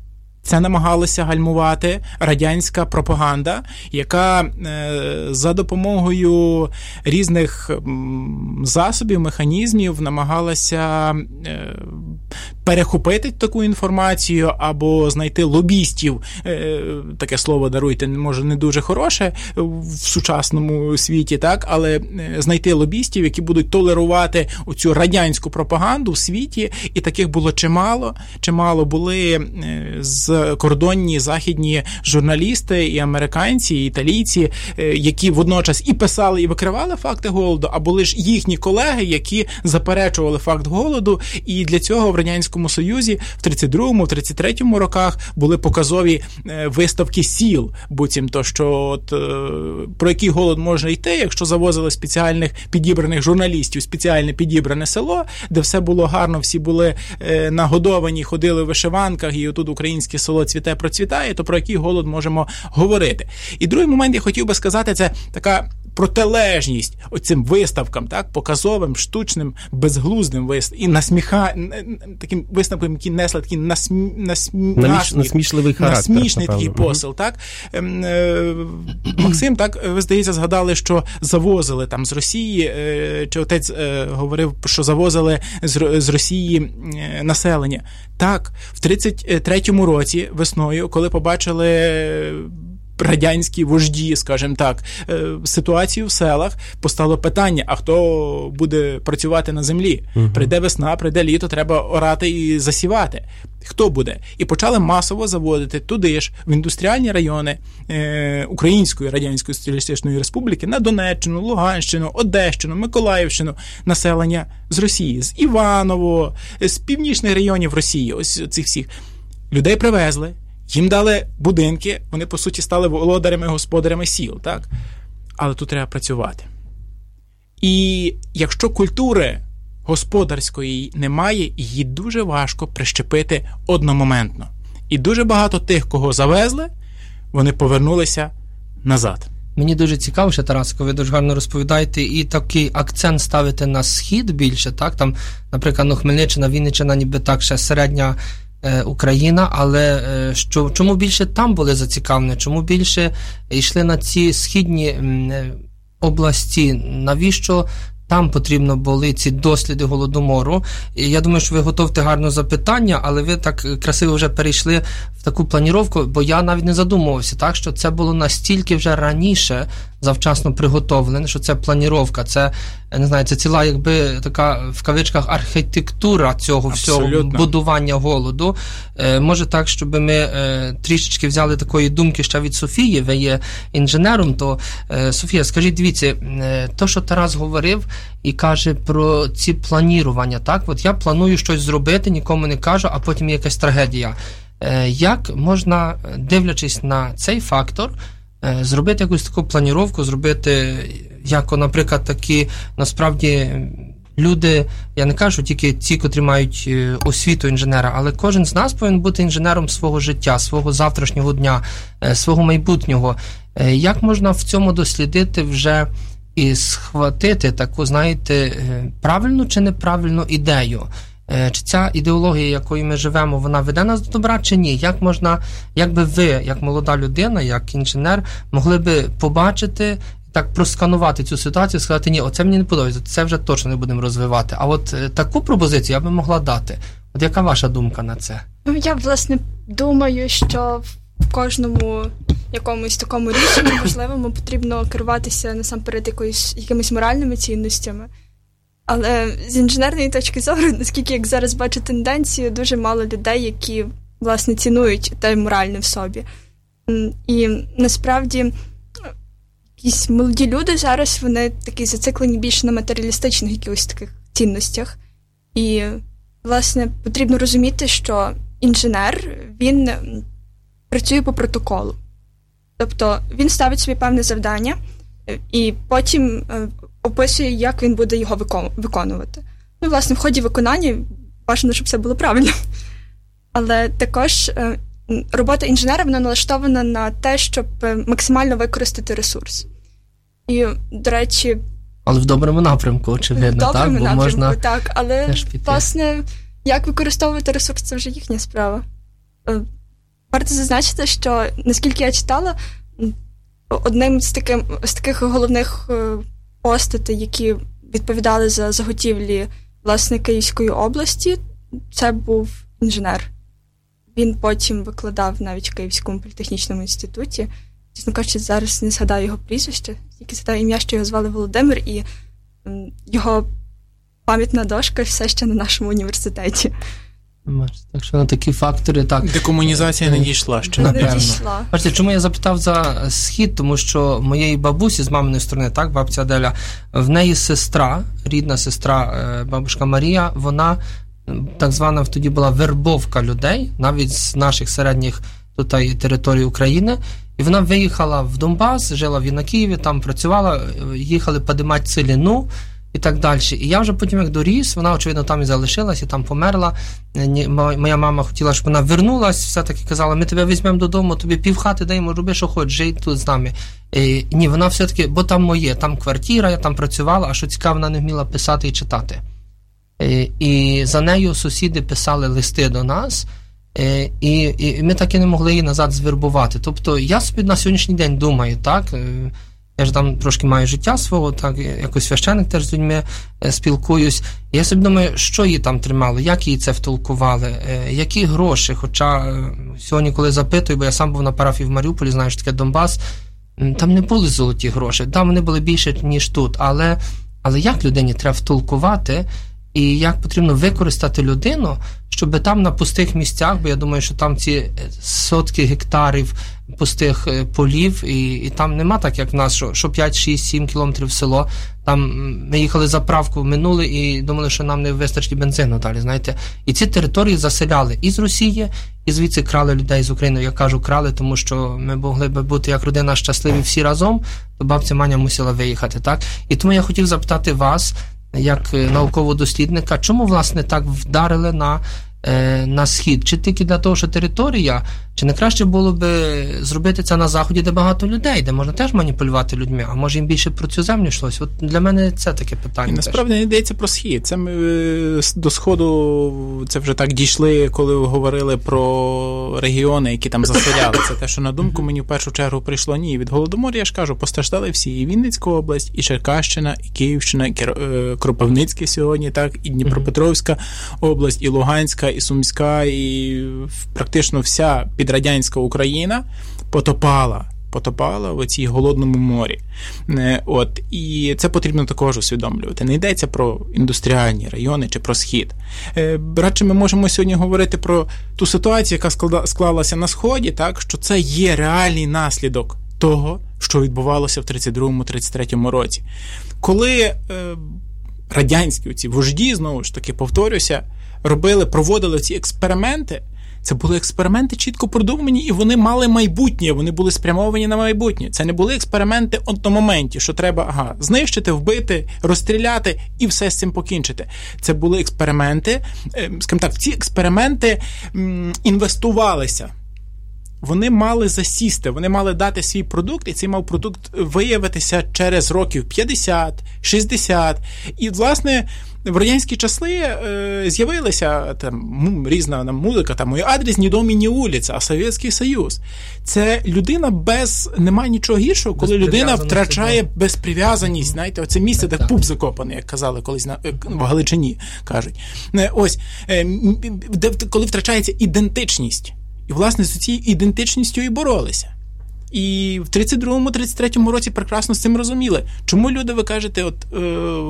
Це намагалася гальмувати радянська пропаганда, яка е, за допомогою різних м, засобів, механізмів намагалася е, перехопити таку інформацію або знайти лобістів, е, таке слово, даруйте, може не дуже хороше в сучасному світі, так, але е, знайти лобістів, які будуть толерувати оцю радянську пропаганду в світі, і таких було чимало. Чимало були е, з кордонні західні журналісти, і американці, і італійці, які водночас і писали, і викривали факти голоду, а були ж їхні колеги, які заперечували факт голоду, і для цього в Радянському Союзі в тридцять другому, в тридцять третьому роках були показові виставки сіл, буцімто, що от, про який голод може йти, якщо завозили спеціальних підібраних журналістів, спеціальне підібране село, де все було гарно, всі були нагодовані, ходили в вишиванках, і отут українське село цвіте, процвітає, то про який голод можемо говорити. І другий момент я хотів би сказати, це така протилежність оцим виставкам, так, показовим, штучним, безглуздим виставкам, і насміха, таким виставкам, які несли такий насмі, насмі, Наміш, насмішливий характер. Насмішний такий посил, так. Максим, так, ви, здається, згадали, що завозили там з Росії, чи отець говорив, що завозили з Росії населення. Так, в тридцять третьому році весною, коли побачили радянські вожді, скажімо так, ситуацію в селах, постало питання, а хто буде працювати на землі? Uh-huh. Прийде весна, прийде літо, треба орати і засівати. Хто буде? І почали масово заводити туди ж, в індустріальні райони е, Української Радянської Соціалістичної Республіки, на Донеччину, Луганщину, Одещину, Миколаївщину, населення з Росії, з Іваново, з північних районів Росії, ось цих всіх. Людей привезли, їм дали будинки, вони, по суті, стали володарями, господарями сіл, так? Але тут треба працювати. І якщо культури господарської немає, її дуже важко прищепити одномоментно. І дуже багато тих, кого завезли, вони повернулися назад. Мені дуже цікаво, що, Тараско, ви дуже гарно розповідаєте, і такий акцент ставите на схід більше, так? Там, наприклад, ну, Хмельниччина, Вінниччина, ніби так ще середня е, Україна, але е, що, чому більше там були зацікавлені? Чому більше йшли на ці східні е, області? Навіщо там потрібно були ці досліди Голодомору? І я думаю, що ви готовте гарне запитання, але ви так красиво вже перейшли в таку планіровку, бо я навіть не задумувався, так, що це було настільки вже раніше завчасно приготовлене, що це планіровка, це, не знаю, це ціла, якби, така, в кавичках, архітектура цього Абсолютно. Всього будування голоду. Е, може так, щоб ми е, трішечки взяли такої думки ще від Софії, ви є інженером, то, е, Софія, скажіть, дивіться, е, то, що Тарас говорив і каже про ці планірування, так, от я планую щось зробити, нікому не кажу, а потім є якась трагедія. Е, як можна, дивлячись на цей фактор, зробити якусь таку планіровку, зробити, як, наприклад, такі, насправді, люди, я не кажу тільки ті, котрі мають освіту інженера, але кожен з нас повинен бути інженером свого життя, свого завтрашнього дня, свого майбутнього. Як можна в цьому дослідити вже і схватити таку, знаєте, правильну чи неправильну ідею? Чи ця ідеологія, якою ми живемо, вона веде нас до добра, чи ні? Як можна, як би ви, як молода людина, як інженер, могли би побачити, так просканувати цю ситуацію, сказати, ні, оце мені не подобається, це вже точно не будемо розвивати. А от таку пропозицію я би могла дати. От яка ваша думка на це? Ну, я, власне, думаю, що в кожному якомусь такому рішенні можливому потрібно керуватися насамперед якоюсь, якимись моральними цінностями. Але з інженерної точки зору, наскільки, як зараз бачу тенденцію, дуже мало людей, які, власне, цінують те моральне в собі. І, насправді, якісь молоді люди зараз, вони такі зациклені більше на матеріалістичних якихось таких цінностях. І, власне, потрібно розуміти, що інженер, він працює по протоколу. Тобто, він ставить собі певне завдання, і потім описує, як він буде його виконувати. Ну, власне, в ході виконання бажано, щоб все було правильно. Але також робота інженера, вона налаштована на те, щоб максимально використати ресурс. І, до речі... Але в доброму напрямку, очевидно, так? В доброму Бо напрямку, можна так. Але, власне, як використовувати ресурс, це вже їхня справа. Варто зазначити, що, наскільки я читала, одним з, таким, з таких головних постатей, які відповідали за заготівлі, власне, Київської області, це був інженер. Він потім викладав навіть в Київському політехнічному інституті. Чесно кажучи, зараз не згадаю його прізвище, тільки згадаю ім'я, що його звали Володимир, і його пам'ятна дошка все ще на нашому університеті. Так що на такі фактори, так. Декомунізація не дійшла ще. Не дійшла. Бачите, чому я запитав за Схід? Тому що моєї бабусі з маминої сторони, так, бабця Аделя, в неї сестра, рідна сестра, бабушка Марія, вона так звана тоді була вербовка людей, навіть з наших середніх тут територій України, і вона виїхала в Донбас, жила в на Києві, там працювала, їхали підіймати целину і так далі. І я вже потім, як доріс, вона, очевидно, там і залишилась, і там померла. Моя мама хотіла, щоб вона вернулась, все-таки казала, ми тебе візьмемо додому, тобі півхати даємо, роби, що хочеш, жий тут з нами. І, ні, вона все-таки, бо там моє, там квартира, я там працювала, а що цікаво, вона не вміла писати і читати. І, і за нею сусіди писали листи до нас, і, і ми так і не могли її назад звербувати. Тобто я собі на сьогоднішній день думаю, так, я ж там трошки маю життя свого, так, якось священник теж з людьми спілкуюсь. Я собі думаю, що її там тримало, як її це втолкували, які гроші. Хоча сьогодні, коли запитую, бо я сам був на парафії в Маріуполі, знаю, що таке Донбас, там не були золоті гроші, там вони були більше, ніж тут. Але, але як людині треба втолкувати, і як потрібно використати людину, щоб там на пустих місцях, бо я думаю, що там ці сотки гектарів пустих полів, і, і там нема так, як в нас, що, що п'ять, шість, сім кілометрів в село. Там ми їхали заправку, минули і думали, що нам не вистачить бензину далі, знаєте. І ці території заселяли і з Росії, і звідси крали людей з України. Я кажу, крали, тому що ми могли би бути як родина щасливі всі разом, то бабця Маня мусила виїхати, так? І тому я хотів запитати вас, як наукового дослідника, чому, власне, так вдарили на, е, на Схід? Чи тільки для того, що територія, чи не краще було би зробити це на Заході, де багато людей, де можна теж маніпулювати людьми, а може їм більше про цю землю йшлось? От для мене це таке питання. І насправді не йдеться про Схід. Це ми до Сходу, це вже так дійшли, коли говорили про регіони, які там заселяли. Це те, що на думку мені в першу чергу прийшло. Ні, від Голодомору, я ж кажу, постраждали всі. І Вінницька область, і Черкащина, і Київщина, і Кропивницьке сьогодні, так, і Дніпропетровська область, і Луганська, і Сумська, і практично вся підрадянська Україна потопала, потопала в цій голодному морі. От, і це потрібно також усвідомлювати. Не йдеться про індустріальні райони чи про Схід. Радше ми можемо сьогодні говорити про ту ситуацію, яка склалася на Сході, так, що це є реальний наслідок того, що відбувалося в тридцять другому тридцять третьому році. Коли е, радянські ці вожді, знову ж таки, повторюся, робили, проводили ці експерименти, це були експерименти чітко продумані, і вони мали майбутнє, вони були спрямовані на майбутнє. Це не були експерименти от на моменті, що треба, ага, знищити, вбити, розстріляти і все з цим покінчити. Це були експерименти, скажімо так, в ці експерименти м, інвестувалися. Вони мали засісти, вони мали дати свій продукт, і цей мав продукт виявитися через років п'ятдесят, шістдесят. І, власне, в радянські часи е, з'явилася там різна там, музика, там «Мой адрес не дом і не вулиця», а Совєтський Союз. Це людина без... Немає нічого гіршого, коли людина втрачає безприв'язаність. Знаєте, оце місце, де пуп закопаний, як казали колись на, в Галичині, кажуть. Ось, е, де, коли втрачається ідентичність. І, власне, з цією ідентичністю і боролися. І в тридцять другому тридцять третьому році прекрасно з цим розуміли. Чому люди, ви кажете, от, е,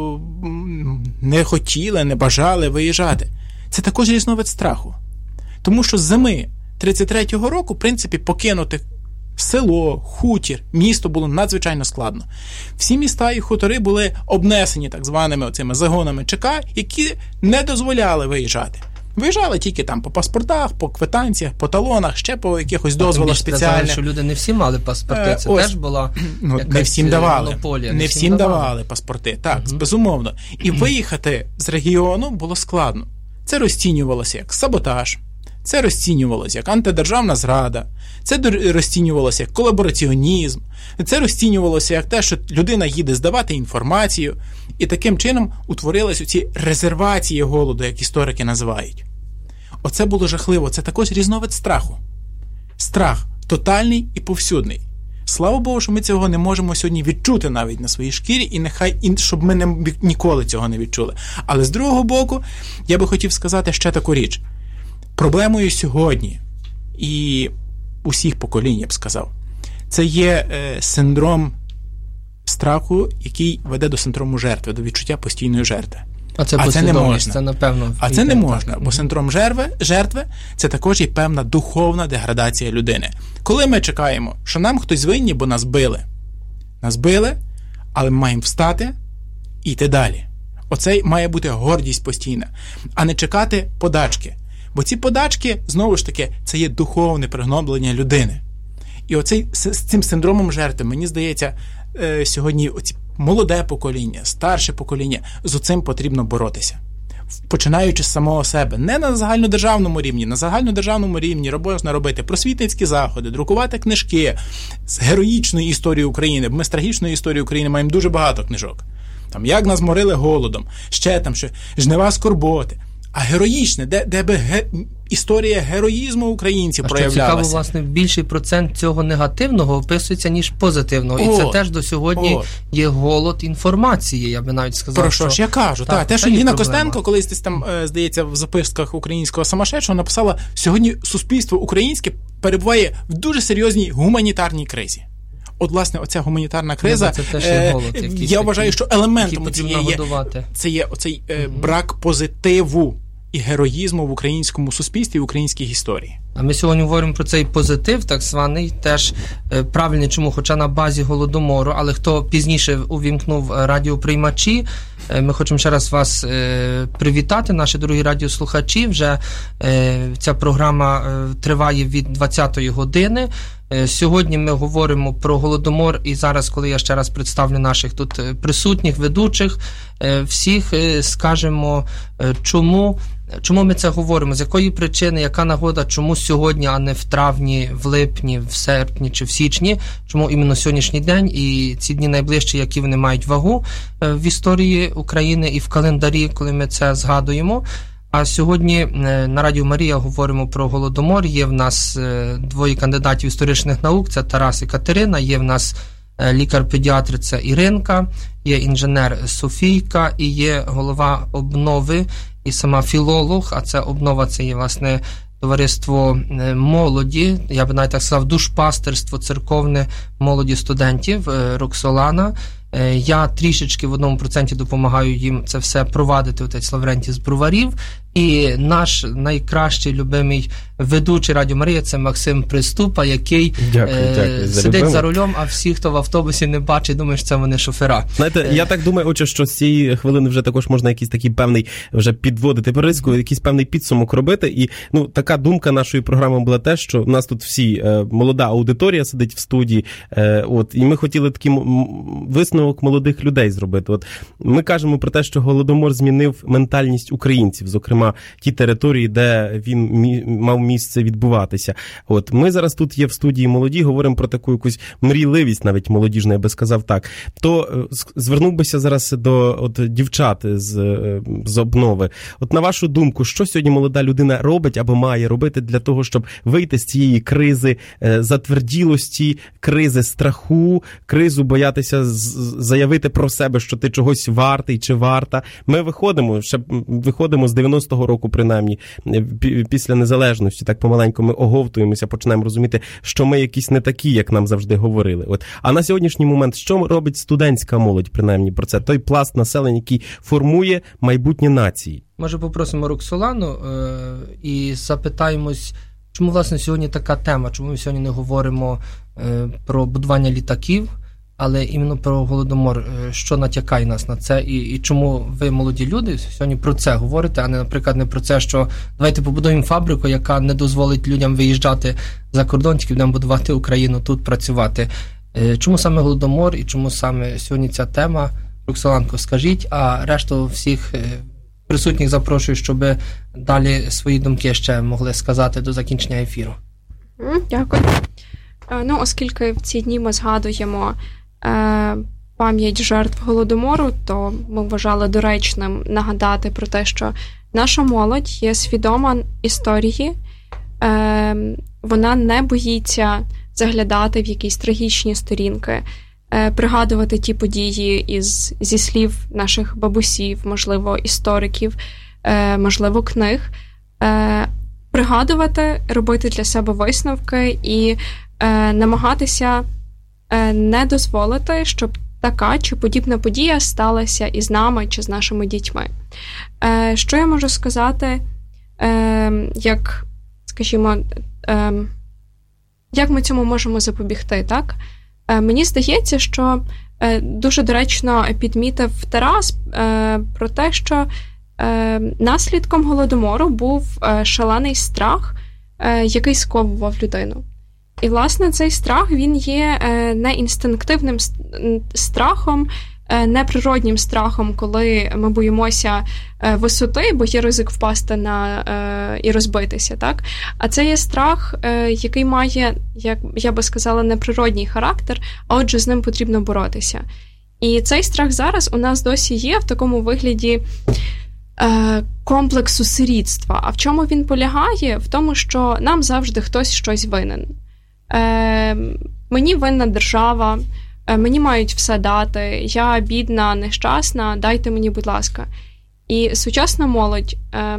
не хотіли, не бажали виїжджати? Це також різновид страху. Тому що з зими тридцять третього року, в принципі, покинути село, хутір, місто було надзвичайно складно. Всі міста і хутори були обнесені так званими оцими загонами ЧК, які не дозволяли виїжджати. Виїжджали тільки там по паспортах, по квитанціях, по талонах, ще по якихось дозволах спеціальних. Сказали, що люди не всі мали паспорти, це Ось, теж була ну, не всім давали. Монополія. Не, не всім давали. давали паспорти, так, угу. безумовно. І виїхати з регіону було складно. Це розцінювалося як саботаж, це розцінювалося як антидержавна зрада, це розцінювалося як колабораціонізм, це розцінювалося як те, що людина їде здавати інформацію, і таким чином утворились ці резервації голоду, як історики називають. Оце було жахливо, це також різновид страху. Страх тотальний і повсюдний. Слава Богу, що ми цього не можемо сьогодні відчути навіть на своїй шкірі, і нехай, щоб ми не, ніколи цього не відчули. Але з другого боку, я би хотів сказати ще таку річ. Проблемою сьогодні і усіх поколінь, я б сказав, це є е, синдром страху, який веде до синдрому жертви, до відчуття постійної жертви. А це, а це не можна. Це, напевно, а це не можна, так. Бо синдром жертви, жертви – це також і певна духовна деградація людини. Коли ми чекаємо, що нам хтось винні, бо нас били. Нас били, але ми маємо встати і йти далі. Оце має бути гордість постійна, а не чекати подачки. Бо ці подачки, знову ж таки, це є духовне пригноблення людини. І оцей, з цим синдромом жертви, мені здається, сьогодні оці молоде покоління, старше покоління, з цим потрібно боротися. Починаючи з самого себе. Не на загальнодержавному рівні. На загальнодержавному рівні можна робити просвітницькі заходи, друкувати книжки з героїчної історії України. Ми з трагічної історії України маємо дуже багато книжок. Там, як нас морили голодом, ще там, що жнива скорботи. А героїчне, де, де би ге... історія героїзму українців а проявлялася. А цікаво, власне, більший процент цього негативного описується, ніж позитивного. О, і це теж до сьогодні о. є голод інформації, я би навіть сказав. Про що, що... ж я кажу. Так, так, те, що Ніна Костенко, колись десь там, здається, в записках українського самошедшого написала, сьогодні суспільство українське перебуває в дуже серйозній гуманітарній кризі. От, власне, оця гуманітарна криза, це теж є голод, е, якийсь, я вважаю, що елементом цієї є, це є оцей е, угу. брак позитиву і героїзму в українському суспільстві, в українській історії. А ми сьогодні говоримо про цей позитив, так званий, теж е, правильний, чому, хоча на базі Голодомору, але хто пізніше увімкнув радіоприймачі, е, ми хочемо ще раз вас е, привітати, наші дорогі радіослухачі. Вже е, ця програма е, триває від двадцятої години. Сьогодні ми говоримо про Голодомор, і зараз, коли я ще раз представлю наших тут присутніх, ведучих, всіх скажемо, чому, чому ми це говоримо, з якої причини, яка нагода, чому сьогодні, а не в травні, в липні, в серпні чи в січні, чому іменно сьогоднішній день і ці дні найближчі, які вони мають вагу в історії України і в календарі, коли ми це згадуємо. А сьогодні на Радіо Марія говоримо про Голодомор. Є в нас двоє кандидатів історичних наук, це Тарас і Катерина, є в нас лікар-педіатр, це Іринка, є інженер Софійка і є голова обнови і сама філолог, а це обнова, це є, власне, товариство молоді, я б навіть так сказав, душпастерство церковне молоді студентів Роксолана. Я трішечки в одному проценті допомагаю їм це все провадити, отець Лаврентій з Броварів. І наш найкращий, любимий ведучий Радіо Марія – це Максим Приступа, який дякую, е- дякую, за сидить за рулем, а всі, хто в автобусі не бачить, думають, що це вони шофера. Знаєте, е- я так думаю, отже, що з цієї хвилини вже також можна якийсь такий певний вже підводити перериску, якийсь певний підсумок робити. І ну така думка нашої програми була те, що в нас тут всі е- молода аудиторія сидить в студії, е- от, і ми хотіли такий м- висновок молодих людей зробити. От ми кажемо про те, що Голодомор змінив ментальність українців, зокрема ті території, де він мі- мав місце відбуватися. От ми зараз тут є в студії молоді, говоримо про таку якусь мрійливість, навіть молодіжну, я би сказав так. То звернув бися зараз до от дівчат з, з обнови. От на вашу думку, що сьогодні молода людина робить або має робити для того, щоб вийти з цієї кризи затверділості, кризи страху, кризу боятися заявити про себе, що ти чогось вартий чи варта. Ми виходимо, ще виходимо з дев'яностого року, принаймні, після незалежності, так помаленьку ми оговтуємося, починаємо розуміти, що ми якісь не такі, як нам завжди говорили. От. А на сьогоднішній момент, що робить студентська молодь, принаймні, про це? Той пласт населення, який формує майбутнє нації. Може, попросимо Роксолану е- і запитаємось, чому, власне, сьогодні така тема, чому ми сьогодні не говоримо е- про будування літаків, але іменно про Голодомор, що натякає нас на це, і, і чому ви, молоді люди, сьогодні про це говорите, а не, наприклад, не про це, що давайте побудуємо фабрику, яка не дозволить людям виїжджати за кордон, тільки будемо будувати Україну, тут працювати. Чому саме Голодомор і чому саме сьогодні ця тема? Роксоланко, скажіть, а решту всіх присутніх запрошую, щоб далі свої думки ще могли сказати до закінчення ефіру. Дякую. Ну, оскільки в ці дні ми згадуємо пам'ять жертв Голодомору, то ми вважали доречним нагадати про те, що наша молодь є свідома історії, вона не боїться заглядати в якісь трагічні сторінки, пригадувати ті події із, зі слів наших бабусів, можливо, істориків, можливо, книг, пригадувати, робити для себе висновки і намагатися не дозволити, щоб така чи подібна подія сталася із нами чи з нашими дітьми. Що я можу сказати, як, скажімо, як ми цьому можемо запобігти, так? Мені здається, що дуже доречно підмітив Тарас про те, що наслідком Голодомору був шалений страх, який сковував людину. І, власне, цей страх, він є не інстинктивним страхом, не природнім страхом, коли ми боїмося висоти, бо є ризик впасти на і розбитися, так? А це є страх, який має, як я би сказала, неприродній характер, а отже, з ним потрібно боротися. І цей страх зараз у нас досі є в такому вигляді комплексу сирітства. А в чому він полягає? В тому, що нам завжди хтось щось винен. Е, мені винна держава, е, мені мають все дати, я бідна, нещасна, дайте мені, будь ласка. І сучасна молодь е,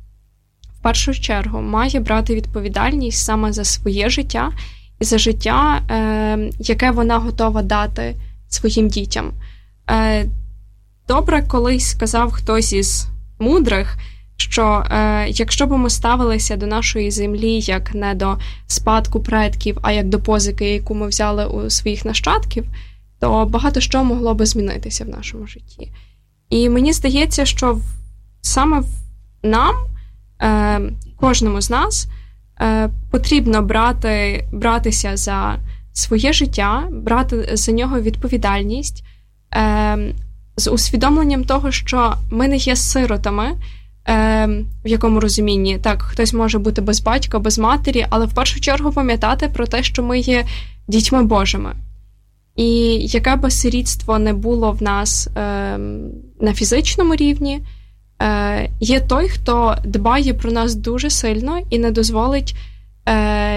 в першу чергу має брати відповідальність саме за своє життя і за життя, е, яке вона готова дати своїм дітям. Е, добре колись сказав хтось із мудрих, що е, якщо б ми ставилися до нашої землі як не до спадку предків, а як до позики, яку ми взяли у своїх нащадків, то багато що могло би змінитися в нашому житті. І мені здається, що саме нам, е, кожному з нас, е, потрібно брати, братися за своє життя, брати за нього відповідальність, е, з усвідомленням того, що ми не є сиротами, Е, в якому розумінні, так, хтось може бути без батька, без матері, але в першу чергу пам'ятати про те, що ми є дітьми Божими. І яке би сирітство не було в нас е, на фізичному рівні, е, є той, хто дбає про нас дуже сильно і не дозволить, е,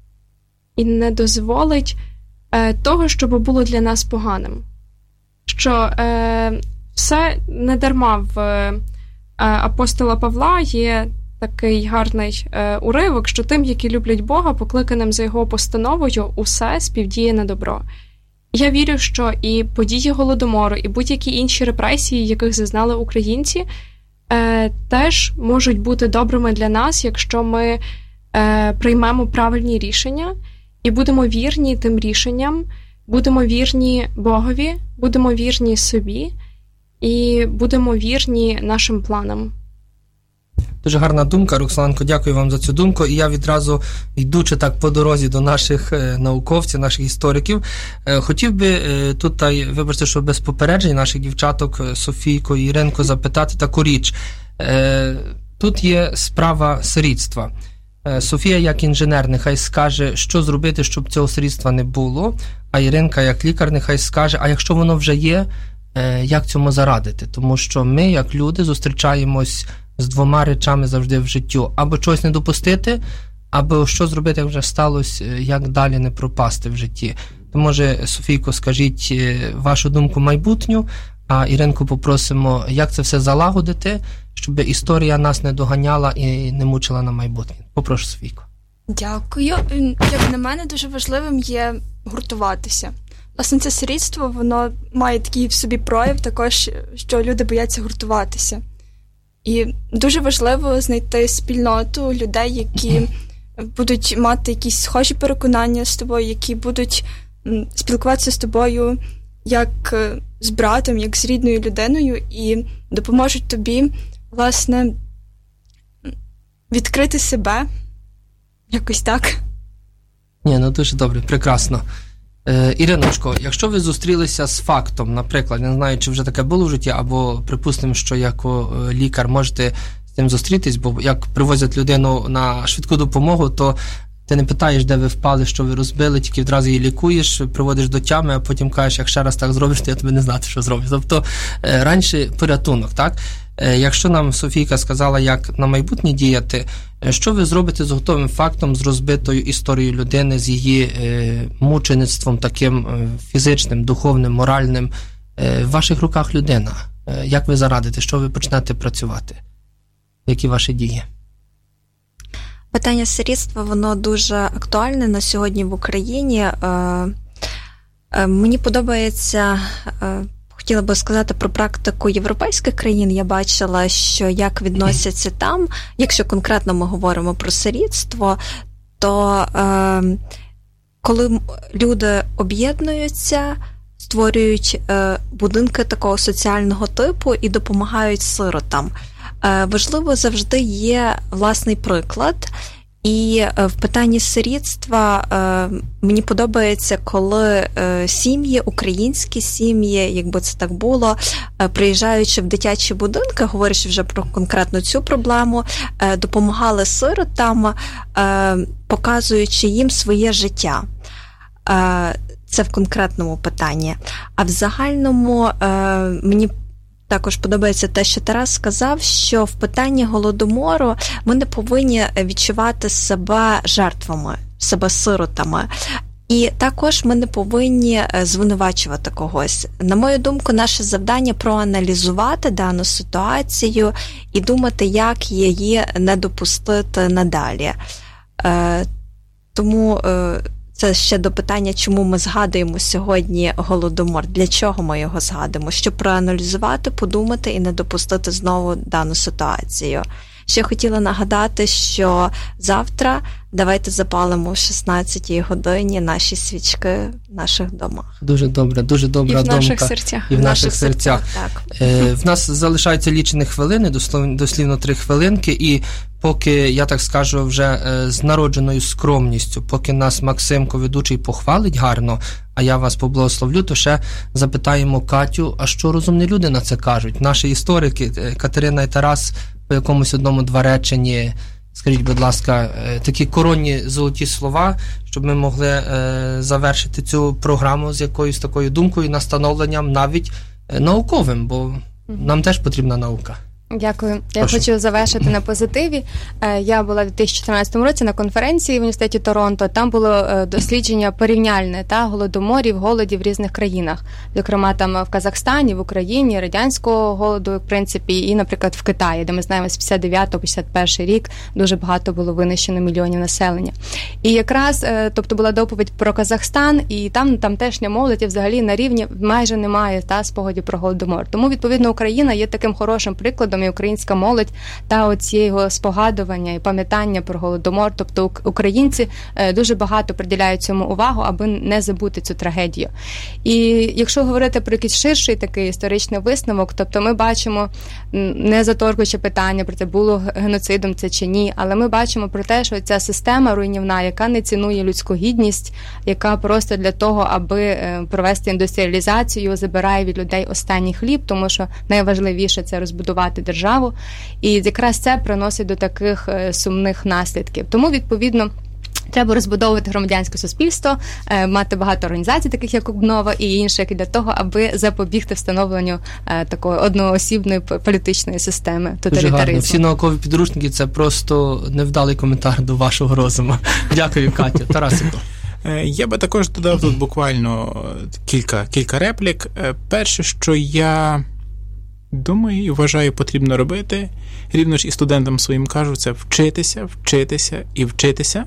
і не дозволить е, того, щоб було для нас поганим. Що е, все не дарма в апостола Павла є такий гарний е, уривок, що тим, які люблять Бога, покликаним за його постановою, усе співдіє на добро. Я вірю, що і події Голодомору, і будь-які інші репресії, яких зазнали українці, е, теж можуть бути добрими для нас, якщо ми е, приймемо правильні рішення і будемо вірні тим рішенням, будемо вірні Богові, будемо вірні собі, і будемо вірні нашим планам. Дуже гарна думка, Роксоланко, дякую вам за цю думку. І я відразу, йдучи так по дорозі до наших науковців, наших істориків, хотів би тут, вибачте, що без попереджень наших дівчаток Софійко і Іринко запитати таку річ. Тут є справа сирітства. Софія, як інженер, нехай скаже, що зробити, щоб цього сирітства не було, а Іринка, як лікар, нехай скаже, а якщо воно вже є, як цьому зарадити? Тому що ми, як люди, зустрічаємось з двома речами завжди в життю. Або чогось не допустити, або що зробити, як вже сталося, як далі не пропасти в житті. То, може, Софійко, скажіть вашу думку майбутню, а Іринку попросимо, як це все залагодити, щоб історія нас не доганяла і не мучила на майбутнє. Попрошу, Софійко. Дякую. Як на мене, дуже важливим є гуртуватися. Власне, це сирітство, воно має такий в собі прояв також, що люди бояться гуртуватися. І дуже важливо знайти спільноту людей, які будуть мати якісь схожі переконання з тобою, які будуть спілкуватися з тобою як з братом, як з рідною людиною і допоможуть тобі, власне, відкрити себе. Якось так. Ні, ну дуже добре, прекрасно. Е, Іриночко, якщо ви зустрілися з фактом, наприклад, не знаю, чи вже таке було в житті, або припустимо, що як лікар можете з цим зустрітись, бо як привозять людину на швидку допомогу, то Ти не питаєш, де ви впали, що ви розбили, тільки відразу її лікуєш, приводиш до тями, а потім кажеш, як ще раз так зробиш, то я тобі не знати, що зроблю. Тобто раніше порятунок, так? Якщо нам Софійка сказала, як на майбутнє діяти, що ви зробите з готовим фактом, з розбитою історією людини, з її е, мучеництвом таким е, фізичним, духовним, моральним? Е, в ваших руках людина. Е, як ви зарадите? Що ви почнете працювати? Які ваші дії? Питання сирітства, воно дуже актуальне на сьогодні в Україні. Е, е, мені подобається... Е, Хотіла би сказати про практику європейських країн. Я бачила, що як відносяться там, якщо конкретно ми говоримо про сирітство, то е, коли люди об'єднуються, створюють е, будинки такого соціального типу і допомагають сиротам. Е, важливо завжди є власний приклад. І в питанні сирітства е, мені подобається, коли е, сім'ї, українські сім'ї, якби це так було, е, приїжджаючи в дитячі будинки, говорячи вже про конкретно цю проблему, е, допомагали сиротам, е, показуючи їм своє життя. Е, це в конкретному питанні. А в загальному е, мені також подобається те, що Тарас сказав, що в питанні Голодомору ми не повинні відчувати себе жертвами, себе сиротами. І також ми не повинні звинувачувати когось. На мою думку, наше завдання проаналізувати дану ситуацію і думати, як її не допустити надалі. Тому це ще до питання, чому ми згадуємо сьогодні Голодомор, для чого ми його згадуємо, щоб проаналізувати, подумати і не допустити знову дану ситуацію. Ще хотіла нагадати, що завтра давайте запалимо в шістнадцятій годині наші свічки в наших домах. Дуже добре, дуже добра думка. І в думка. наших серцях. І в, в наших, наших серцях. серцях так. Е, в нас залишаються лічені хвилини, дословно, дослівно три хвилинки, і поки, я так скажу, вже е, з народженою скромністю, поки нас Максимко, ведучий, похвалить гарно, а я вас поблагословлю, то ще запитаємо Катю, а що розумні люди на це кажуть? Наші історики, Катерина і Тарас, по якомусь одному два реченні, скажіть, будь ласка, такі коронні золоті слова, щоб ми могли е, завершити цю програму з якоюсь такою думкою, настановленням, навіть е, науковим, бо нам теж потрібна наука. Дякую. Я Прошу. хочу завершити на позитиві. Я була в дві тисячі чотирнадцятому році на конференції в університеті Торонто. Там було дослідження порівняльне та голодоморів, голодів в різних країнах. Зокрема, там в Казахстані, в Україні, радянського голоду, в принципі, і, наприклад, в Китаї, де ми знаємо, з п'ятдесят дев'ятого по п'ятдесят перший рік дуже багато було винищено мільйонів населення. І якраз, тобто, була доповідь про Казахстан, і там тамтешня молодь взагалі на рівні майже немає та спогадів про голодомор. Тому, відповідно, Україна є таким хорошим прикладом, і українська молодь та оцієї спогадування і пам'ятання про Голодомор. Тобто українці дуже багато приділяють цьому увагу, аби не забути цю трагедію. І якщо говорити про якийсь ширший такий історичний висновок, тобто ми бачимо, не заторкуючи питання про те, було геноцидом це чи ні, але ми бачимо про те, що ця система руйнівна, яка не цінує людську гідність, яка просто для того, аби провести індустріалізацію, забирає від людей останній хліб, тому що найважливіше це розбудувати державу, і якраз це приносить до таких сумних наслідків. Тому, відповідно, треба розбудовувати громадянське суспільство, мати багато організацій, таких як Обнова і інших, для того, аби запобігти встановленню такої одноосібної політичної системи тоталітаризму. Дуже гарно. Всі наукові підручники – це просто невдалий коментар до вашого розуму. Дякую, Катя. Тарасенко. Я би також додав тут буквально кілька, кілька реплік. Перше, що я думаю і вважаю потрібно робити, рівно ж і студентам своїм кажу, це вчитися, вчитися і вчитися.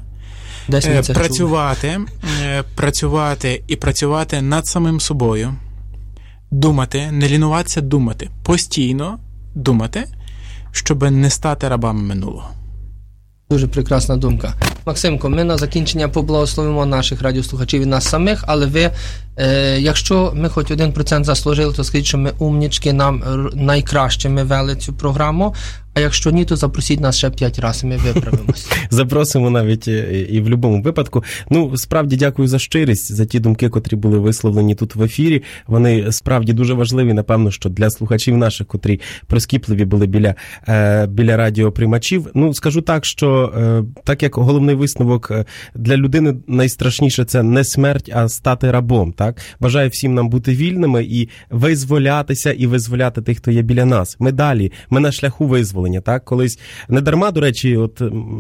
Працювати, працювати і працювати над самим собою, думати, не лінуватися думати, постійно думати, щоб не стати рабами минулого. Дуже прекрасна думка. Максимко, ми на закінчення поблагословимо наших радіослухачів і нас самих, але ви, е, якщо ми хоч один процент заслужили, то скажіть, що ми умнічки, нам найкраще ми вели цю програму, А якщо ні, то запросіть нас ще п'ять разів, ми виправимося. Запросимо навіть і в будь-якому випадку. Ну, справді дякую за щирість, за ті думки, котрі були висловлені тут в ефірі. Вони справді дуже важливі, напевно, що для слухачів наших, котрі прискіпливі були біля, е, біля радіоприймачів. Ну, скажу так, що е, так як головний висновок для людини найстрашніше це не смерть, а стати рабом, так? Бажаю всім нам бути вільними і визволятися, і визволяти тих, хто є біля нас. Ми далі, ми на шляху визволення. Так, колись не дарма, до речі, от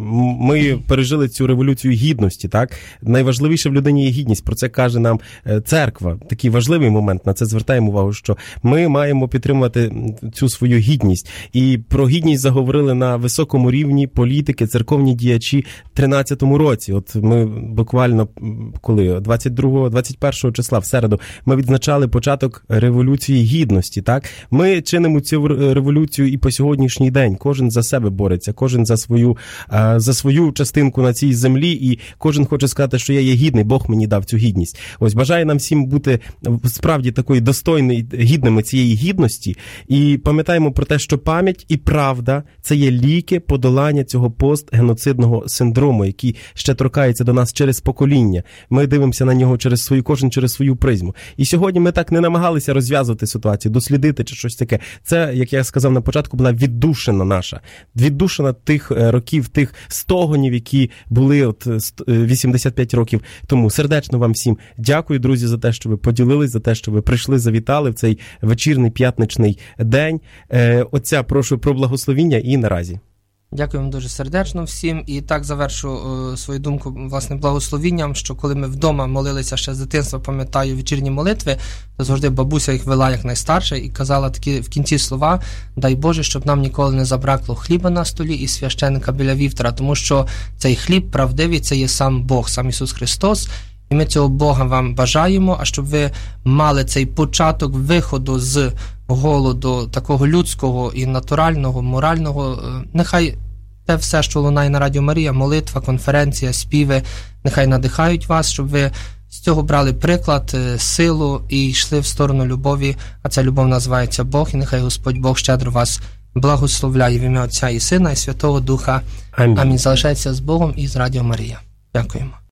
ми пережили цю революцію гідності, так? Найважливіше в людині є гідність, про це каже нам церква. Такий важливий момент, на це звертаємо увагу, що ми маємо підтримувати цю свою гідність. І про гідність заговорили на високому рівні політики, церковні діячі в тринадцятому році. От ми буквально, коли, двадцять другого, двадцять першого числа, в середу, ми відзначали початок революції гідності, так? Ми чинимо цю революцію і по сьогоднішній день. Кожен за себе бореться, кожен за свою, за свою частинку на цій землі, і кожен хоче сказати, що я є гідний, Бог мені дав цю гідність. Ось бажаю нам всім бути справді такою достойною, гідними цієї гідності, і пам'ятаємо про те, що пам'ять і правда – це є ліки подолання цього постгеноцидного синдрому, який ще торкається до нас через покоління. Ми дивимося на нього через свою, кожен через свою призму. І сьогодні ми так не намагалися розв'язувати ситуацію, дослідити чи щось таке. Це, як я сказав на початку, була віддушина наша. Віддушина тих років, тих стогонів, які були от вісімдесят п'ять років тому. Сердечно вам всім дякую, друзі, за те, що ви поділились, за те, що ви прийшли, завітали в цей вечірний п'ятничний день. Отця, прошу про благословіння і наразі. Дякую вам дуже сердечно всім. І так завершу е, свою думку, власне, благословінням, що коли ми вдома молилися ще з дитинства, пам'ятаю, вечірні молитви, то завжди бабуся їх вела як найстарша і казала такі в кінці слова: дай Боже, щоб нам ніколи не забракло хліба на столі і священника біля вівтара, тому що цей хліб правдивий, це є сам Бог, сам Ісус Христос. І ми цього Бога вам бажаємо, а щоб ви мали цей початок виходу з голоду такого людського і натурального, морального. Нехай те все, що лунає на Радіо Марія, молитва, конференція, співи, нехай надихають вас, щоб ви з цього брали приклад, силу і йшли в сторону любові, а ця любов називається Бог, і нехай Господь Бог щедро вас благословляє в ім'я Отця і Сина і Святого Духа. Амінь. Амінь. Залишайтеся з Богом і з Радіо Марія. Дякуємо.